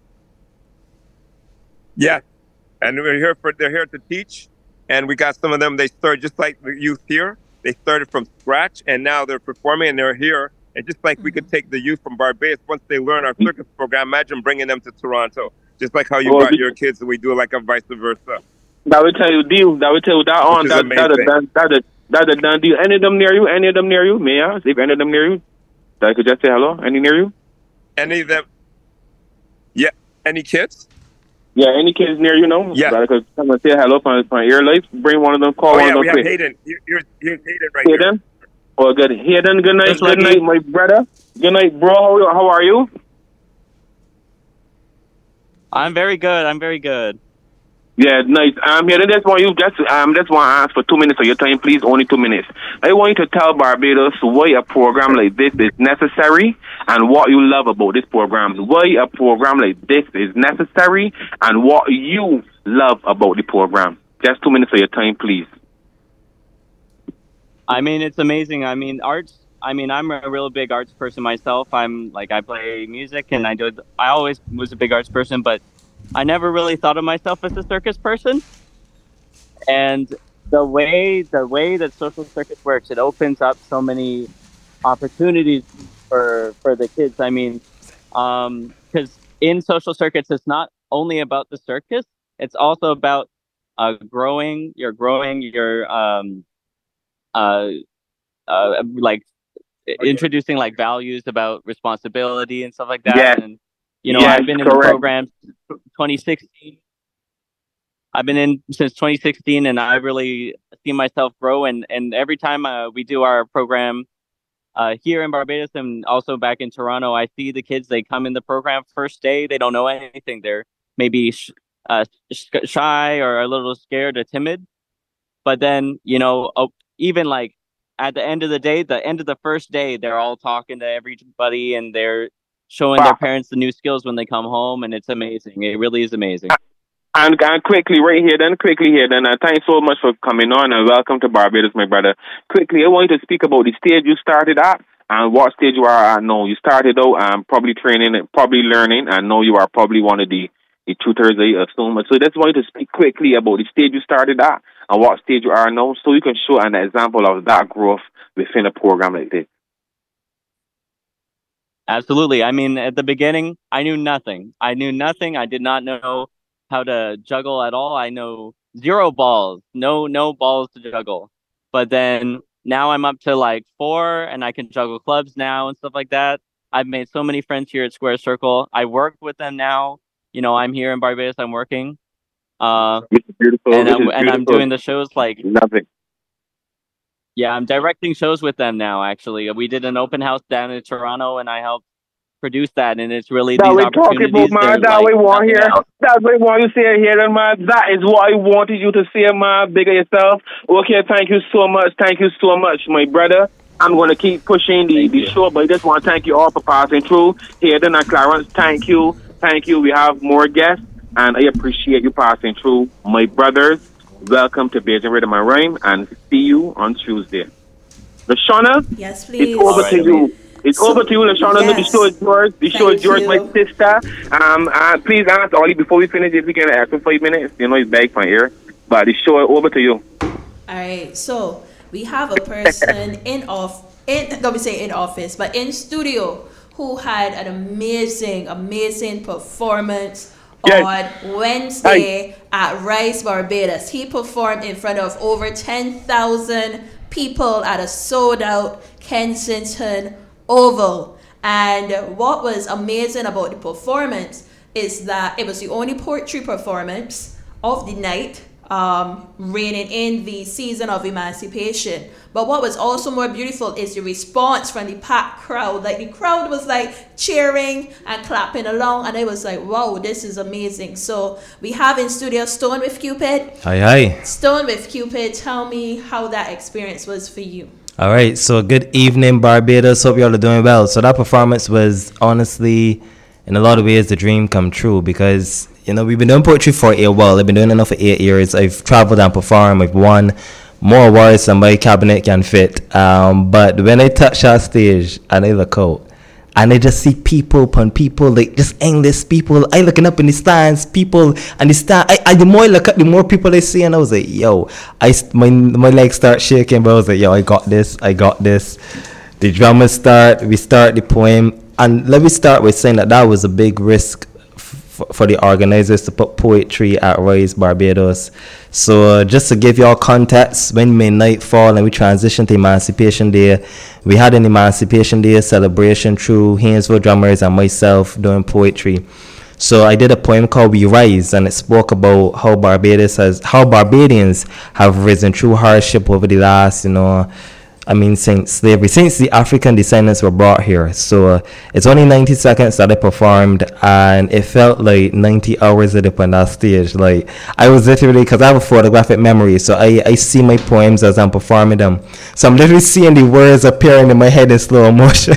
Yeah, and we're here for they're here to teach, and we got some of them. They started just like the youth here. They started from scratch, and now they're performing, and they're here. And just like we could take the youth from Barbados once they learn our circus program, imagine bringing them to Toronto. Just like how you Well, brought we- your kids, we do like a vice versa. That will tell you deal. That will tell you that on Which is that that amazing. that that that that a done deal. Any of them near you? Any of them near you? May I ask if any of them near you? That I could just say hello. Any near you? Any of them? Yeah. Any kids? Yeah, any kids near you know? Yeah. That I could come and say hello from from Air Life. Bring one of them. Call Oh one yeah, of them. we have quick. Hayden. Here- Here's here's Hayden right here. Hayden. Oh, good. Hayden. Good night. Just Good like night, my brother. Good night, bro. How how are you? I'm very good. I'm very good. Yeah, nice. Um, yeah, that's why you just um, that's why I asked for two minutes of your time, please. Only two minutes. I want you to tell Barbados why a program like this is necessary and what you love about this program. Why a program like this is necessary and what you love about the program. Just two minutes of your time, please. I mean, it's amazing. I mean, arts. I mean, I'm a real big arts person myself. I'm like, I play music and I do. I always was a big arts person, but I never really thought of myself as a circus person. And the way the way that social circus works, it opens up so many opportunities for for the kids. I mean, um, because in social circus, it's not only about the circus; it's also about uh, growing. You're growing. You're um, uh, uh, like introducing like values about responsibility and stuff like that. Yes. And you know, Yes, I've been in correct. the program twenty sixteen. I've been in since twenty sixteen, and I really see myself grow. And and every time uh, we do our program uh, here in Barbados and also back in Toronto, I see the kids. They come in the program first day, they don't know anything. They're maybe sh- uh, sh- shy or a little scared or timid. But then, you know, oh, even like at the end of the day, the end of the first day, they're all talking to everybody and they're showing their parents the new skills when they come home, and it's amazing. It really is amazing. And, and quickly, right here, then quickly here, then uh, thanks so much for coming on and welcome to Barbados, my brother. Quickly, I want you to speak about the stage you started at and what stage you are at now. You started out um, probably training, probably learning, and now you are probably one of the, the tutors, I assume. So that's why you to speak quickly about the stage you started at and what stage you are now, so you can show an example of that growth within a program like this. Absolutely. I mean, at the beginning, I knew nothing. I knew nothing. I did not know how to juggle at all. I know zero balls, no, no balls to juggle. But then now I'm up to like four and I can juggle clubs now and stuff like that. I've made so many friends here at Square Circle. I work with them now. You know, I'm here in Barbados. I'm working. Uh, Which is beautiful. and which I'm, is and I'm beautiful. doing the shows like, Love it. Yeah, I'm directing shows with them now. Actually, we did an open house down in Toronto, and I helped produce that. And it's really That these we talking opportunities. about, man. they're That like we want nothing here. else. That's what we want you to say here, then, man. That is what I wanted you to say, man. Bigger yourself. Okay, thank you so much. Thank you so much, my brother. I'm going to keep pushing the, the show, but I just want to thank you all for passing through. Here, then, Clarence, thank you. Thank you. We have more guests, and I appreciate you passing through. My brothers, welcome to Bajan Rhythm and Rhyme, and see you on Tuesday. Lashana, yes, please. it's over right, to you. It's so, over to you, Lashana. Yes. The show is yours. The show is yours, my sister. Um, uh, please ask Ollie before we finish if we can ask for five minutes. You know, he's back from here. But the show is over to you. All right. So we have a person in off in don't be say in office, but in studio who had an amazing, amazing performance yes. on Wednesday Hi. at Rise Barbados. He performed in front of over ten thousand people at a sold-out Kensington Oval. And what was amazing about the performance is that it was the only poetry performance of the night, um, reigning in the season of emancipation. But what was also more beautiful is the response from the packed crowd. Like, the crowd was like cheering and clapping along, and it was like, wow, this is amazing. So we have in studio Stone with Cupid. Hi, hi. Stone with Cupid, tell me how that experience was for you. All right, so good evening, Barbados. Hope y'all are doing well. So that performance was honestly, in a lot of ways, the dream come true because, you know, we've been doing poetry for a while. I've been doing it now for eight years. I've traveled and performed. I've won more awards than my cabinet can fit. Um, but when I touch that stage and I look out, and I just see people upon people, like just endless people. I looking up in the stands, people, and the stand. I, I the more I look at, the more people I see, and I was like, yo, I my my legs start shaking, but I was like, yo, I got this, I got this. The drummers start, we start the poem, and let me start with saying that that was a big risk f- for the organizers to put poetry at Rise Barbados. So uh, just to give y'all context, when midnight fall and we transitioned to Emancipation Day, we had an Emancipation Day celebration through Haynesville Drummers and myself doing poetry. So I did a poem called We Rise, and it spoke about how Barbados has, how Barbadians have risen through hardship over the last, you know, I mean, since slavery, since the African descendants were brought here. So uh, it's only ninety seconds that I performed, and it felt like ninety hours up on that stage. Like, I was literally, because I have a photographic memory, so I, I see my poems as I'm performing them. So I'm literally seeing the words appearing in my head in slow motion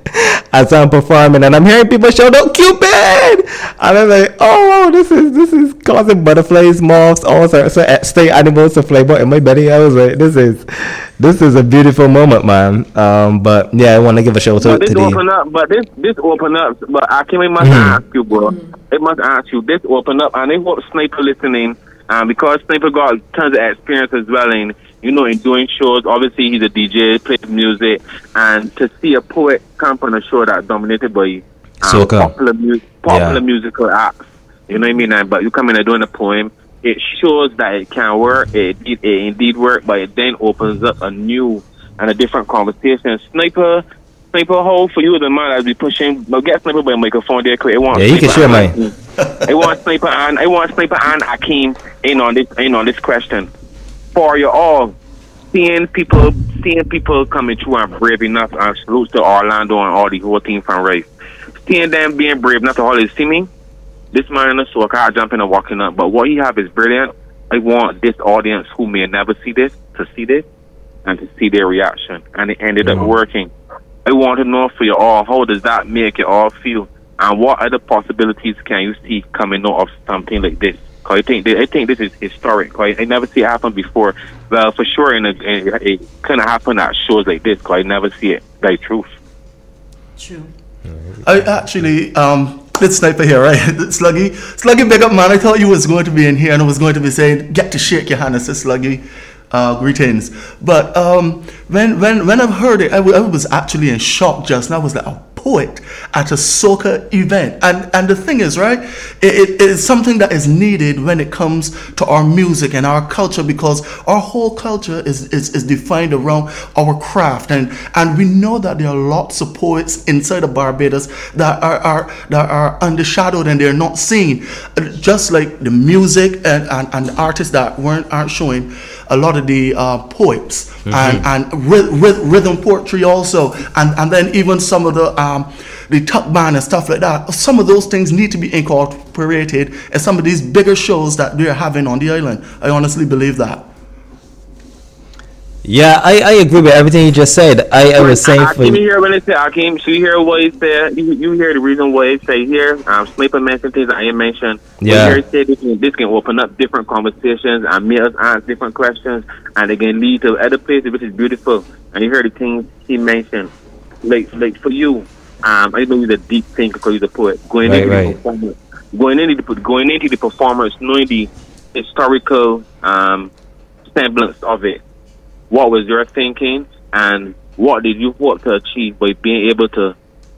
as I'm performing, and I'm hearing people shout out Cupid, and I'm like, oh, this is this is causing butterflies, moths, all sorts of extinct animals to fly about in my belly. I was like, this is this is a beautiful moment, man. Um, but yeah, I want to give a shout out to the. Open up, but this this open up, but I can must mm-hmm. ask you, bro. It must ask you. This open up, and they hope Sniper listening, um, because Sniper got tons of experience as well in, you know, in doing shows. Obviously, he's a D J, plays music, and to see a poet come from a show that's dominated by um, popular, mu- popular yeah. musical acts, you know what I mean? And, but you come in and doing a poem, it shows that it can work, it, it, it indeed work, but it then opens up a new and a different conversation. Sniper, Sniper, hold for you the man as we pushing, but get Sniper by a microphone there, quick. Yeah, you can share mine. I want Sniper and I want Sniper and Akeem in on this in on this question. For you all, seeing people seeing people coming through and brave enough, and salute to Orlando and all the whole team from Rice. Seeing them being brave enough to always see me, this man in the soul car jumping and walking up. But what he have is brilliant. I want this audience who may never see this to see this and to see their reaction. And it ended mm-hmm. up working. I want to know for you all, how does that make you all feel? And what other possibilities can you see coming out of something like this? Cause I think I think this is historic. Cause I never see it happen before. Well, for sure, in a, in a, it couldn't happen at shows like this. Cause I never see it. By truth. True. I actually, um, it's Sniper here, right? Sluggy, Sluggy, big up, man. I thought you was going to be in here and I was going to be saying, get to shake your hand and say, Sluggy, uh, greetings. But um, when when when I heard it, I, w- I was actually in shock just now. I was like, a poet at a soca event. And and the thing is, right, it, it is something that is needed when it comes to our music and our culture, because our whole culture is, is, is defined around our craft. And and we know that there are lots of poets inside of Barbados that are, are that are undershadowed and they're not seen. Just like the music and, and, and the artists that weren't aren't showing. a lot of the uh, poets Mm-hmm. and, and ry- ry- rhythm poetry also, and, and then even some of the um, the tuck band and stuff like that. Some of those things need to be incorporated in some of these bigger shows that they're having on the island. I honestly believe that. Yeah, I, I agree with everything you just said. I, I was saying I, I for came here when it said, I came, so you hear what he said, you, you hear the reason why it say here, um, Sleeper mentioned things I ain't mentioned. Yeah. You hear it said this can, this can open up different conversations and make us answer different questions, and it can lead to other places, which is beautiful. And you hear the things he mentioned. Like, like for you, um, I know he's a deep thinker because he's a poet. Going Right, into right. the performance, going into the, going into the performance, knowing the historical um, semblance of it. What was your thinking, and what did you hope to achieve by being able to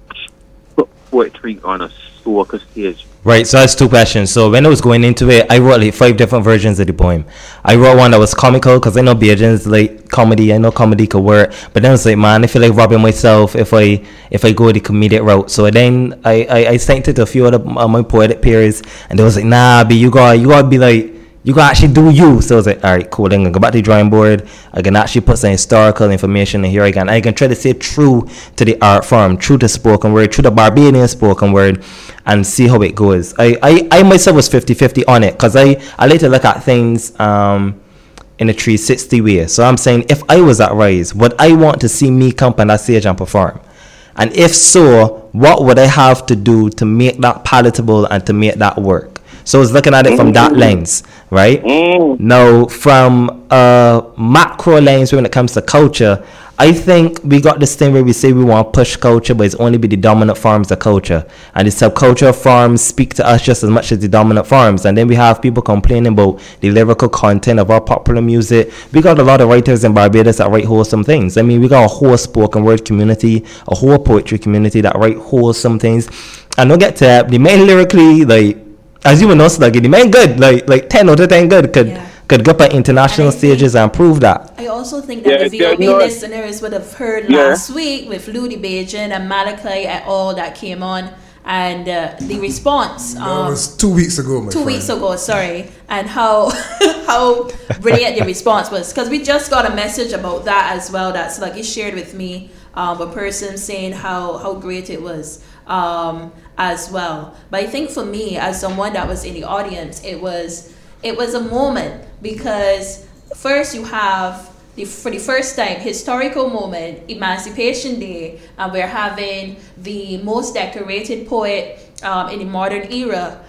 put poetry on a soca stage? Right, so that's two questions. So when I was going into it, I wrote like five different versions of the poem. I wrote one that was comical because I know Bajan's like comedy. I know comedy could work, but then I was like, man, I feel like robbing myself if I if I go the comedic route. So then I I, I sent it to a few of the, uh, my poetic peers, and they was like, nah, but you got you gotta be like. You can actually do you. So I was like, all right, cool. Then I can go back to the drawing board. I can actually put some historical information in here. I can I can try to stay true to the art form, true to spoken word, true to Barbadian spoken word, and see how it goes. I, I, I myself was fifty-fifty on it because I, I like to look at things um, in a three sixty way. So I'm saying if I was at Rise, would I want to see me come on that stage and perform? And if so, what would I have to do to make that palatable and to make that work? So I was looking at it from that lens, right? Now, from a macro lens when it comes to culture, I think we got this thing where we say we want to push culture, but it's only be the dominant forms of culture. And the subculture forms speak to us just as much as the dominant forms. And then we have people complaining about the lyrical content of our popular music. We got a lot of writers in Barbados that write wholesome things. I mean, we got a whole spoken word community, a whole poetry community that write wholesome things. And don't get to that, the men lyrically, like, as you know, Sluggy, the man good, like like ten out of ten good, could yeah. could go up at international stages and prove that. I also think that Yeah, the V O B yeah, no, listeners would have heard Yeah. last week with Ludi Bajan and Malachi et al. That came on, and uh, the response. That Um, was two weeks ago, my two friend. weeks ago, sorry, and how how brilliant the response was, because we just got a message about that as well that Sluggy shared with me, um, a person saying how how great it was. Um, as well. But I think for me, as someone that was in the audience, it was it was a moment, because first you have the, for the first time, historical moment, Emancipation Day, and we're having the most decorated poet um, in the modern era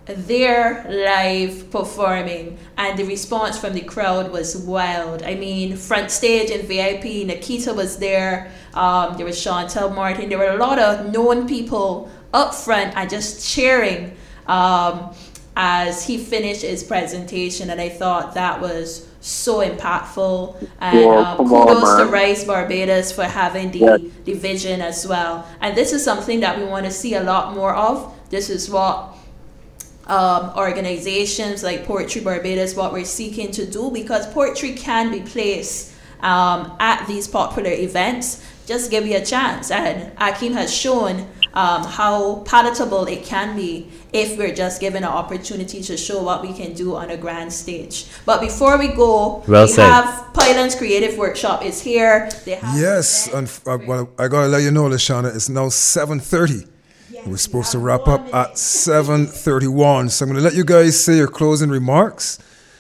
there live performing, and the response from the crowd was wild. I mean, front stage in V I P, Nikita was there, um, there was Chantel Martin, there were a lot of known people up front and just cheering um, as he finished his presentation, and I thought that was so impactful. And Yeah, um, come on, kudos to man. Rise Barbados for having the, Yes. the vision as well. And this is something that we want to see a lot more of. This is what um, organizations like Poetry Barbados, what we're seeking to do, because poetry can be placed um, at these popular events. Just give you a chance, and Akeem has shown um, how palatable it can be if we're just given an opportunity to show what we can do on a grand stage. But before we go, Well we said. have Pylon's Creative Workshop is here. They have Yes, and uh, well, I gotta let you know, Lashana, it's now seven thirty. We're supposed to wrap up at seven thirty-one. So I'm gonna let you guys say your closing remarks,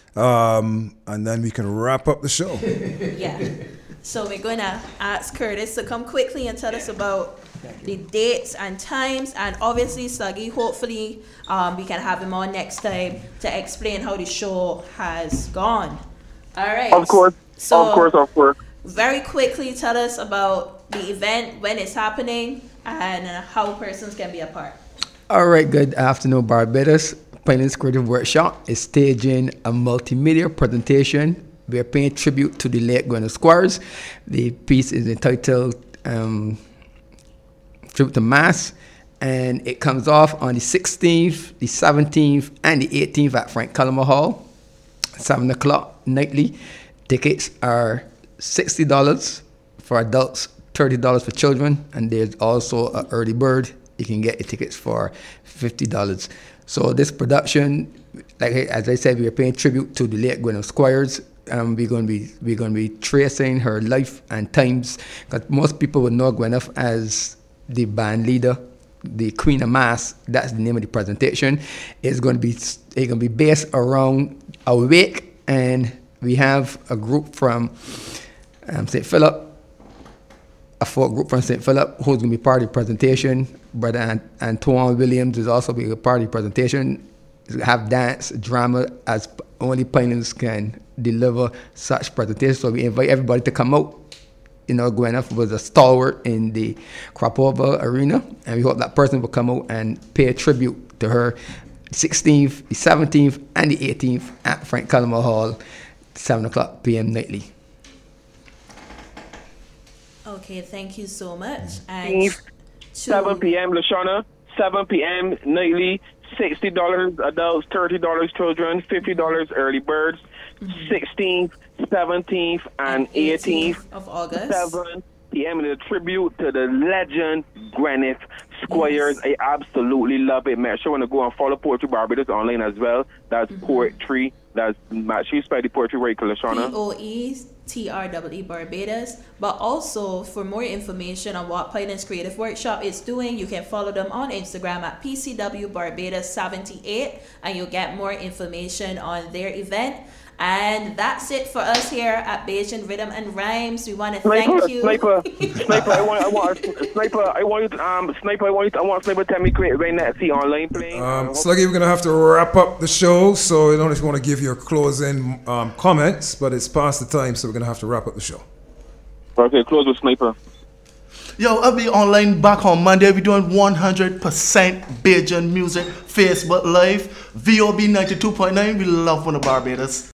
um, and then we can wrap up the show. Yeah. So we're gonna ask Curtis to come quickly and tell us about the dates and times, and obviously Sluggy, hopefully um, we can have him on next time to explain how the show has gone. All right. Of course. So of course, of course. very quickly tell us about the event, when it's happening, and uh, how persons can be a part. All right, good afternoon, Barbados. Pylon's Creative Workshop is staging a multimedia presentation. We are paying tribute to the late Gwyneth Squires. The piece is entitled um, Tribute to Mass, and it comes off on the sixteenth, the seventeenth, and the eighteenth at Frank Cullimer Hall, seven o'clock nightly. Tickets are sixty dollars for adults, thirty dollars for children, and there's also an early bird. You can get your tickets for fifty dollars. So this production, like as I said, we are paying tribute to the late Gwyneth Squires. Um, we're going to be we're going to be tracing her life and times, because most people would know Gwyneth as the band leader, the Queen of Mass. That's the name of the presentation. It's going to be it's going to be based around a wake, and we have a group from um, Saint Philip, a folk group from Saint Philip, who's going to be part of the presentation. Brother Ant- Antoine Williams is also be a part of the presentation. Have dance, drama, as only pioneers can deliver such presentations. So we invite everybody to come out. You know, Gwyneth was a stalwart in the Krapova arena, and we hope that person will come out and pay a tribute to her. sixteenth, the seventeenth, and the eighteenth at Frank Cullimore Hall, seven o'clock p.m. nightly. Okay, thank you so much. And seven p.m. Lashana, seven p.m. nightly, sixty dollars adults, thirty dollars children, fifty dollars early birds, mm-hmm. sixteenth, seventeenth, and eighteenth of August. seven p.m. in a tribute to the legend Gwyneth Squires. Yes. I absolutely love it. Make sure you want to go and follow Poetry Barbados online as well. That's mm-hmm. poetry. That's she spelled the poetry right, Lashana. P O E T R E E Barbados. But also, for more information on what Pioneers Creative Workshop is doing, you can follow them on Instagram at P C W Barbados seventy-eight, and you'll get more information on their event. And that's it for us here at Bajan Rhythm and Rhymes. We want to Sniper, thank you. Sniper, Sniper, I want, I want, Sniper, I want you to, um, Sniper, I want you to, I want Sniper to tell me create right now, see online playing. Um, Sluggy, we're going to have to wrap up the show, so I don't just want to give your closing um, comments, but it's past the time, so we're going to have to wrap up the show. Okay, close with Sniper. Yo, I'll be online back on Monday. We're doing one hundred percent Bajan music, Facebook Live, V O B ninety-two point nine. We love one of Barbados.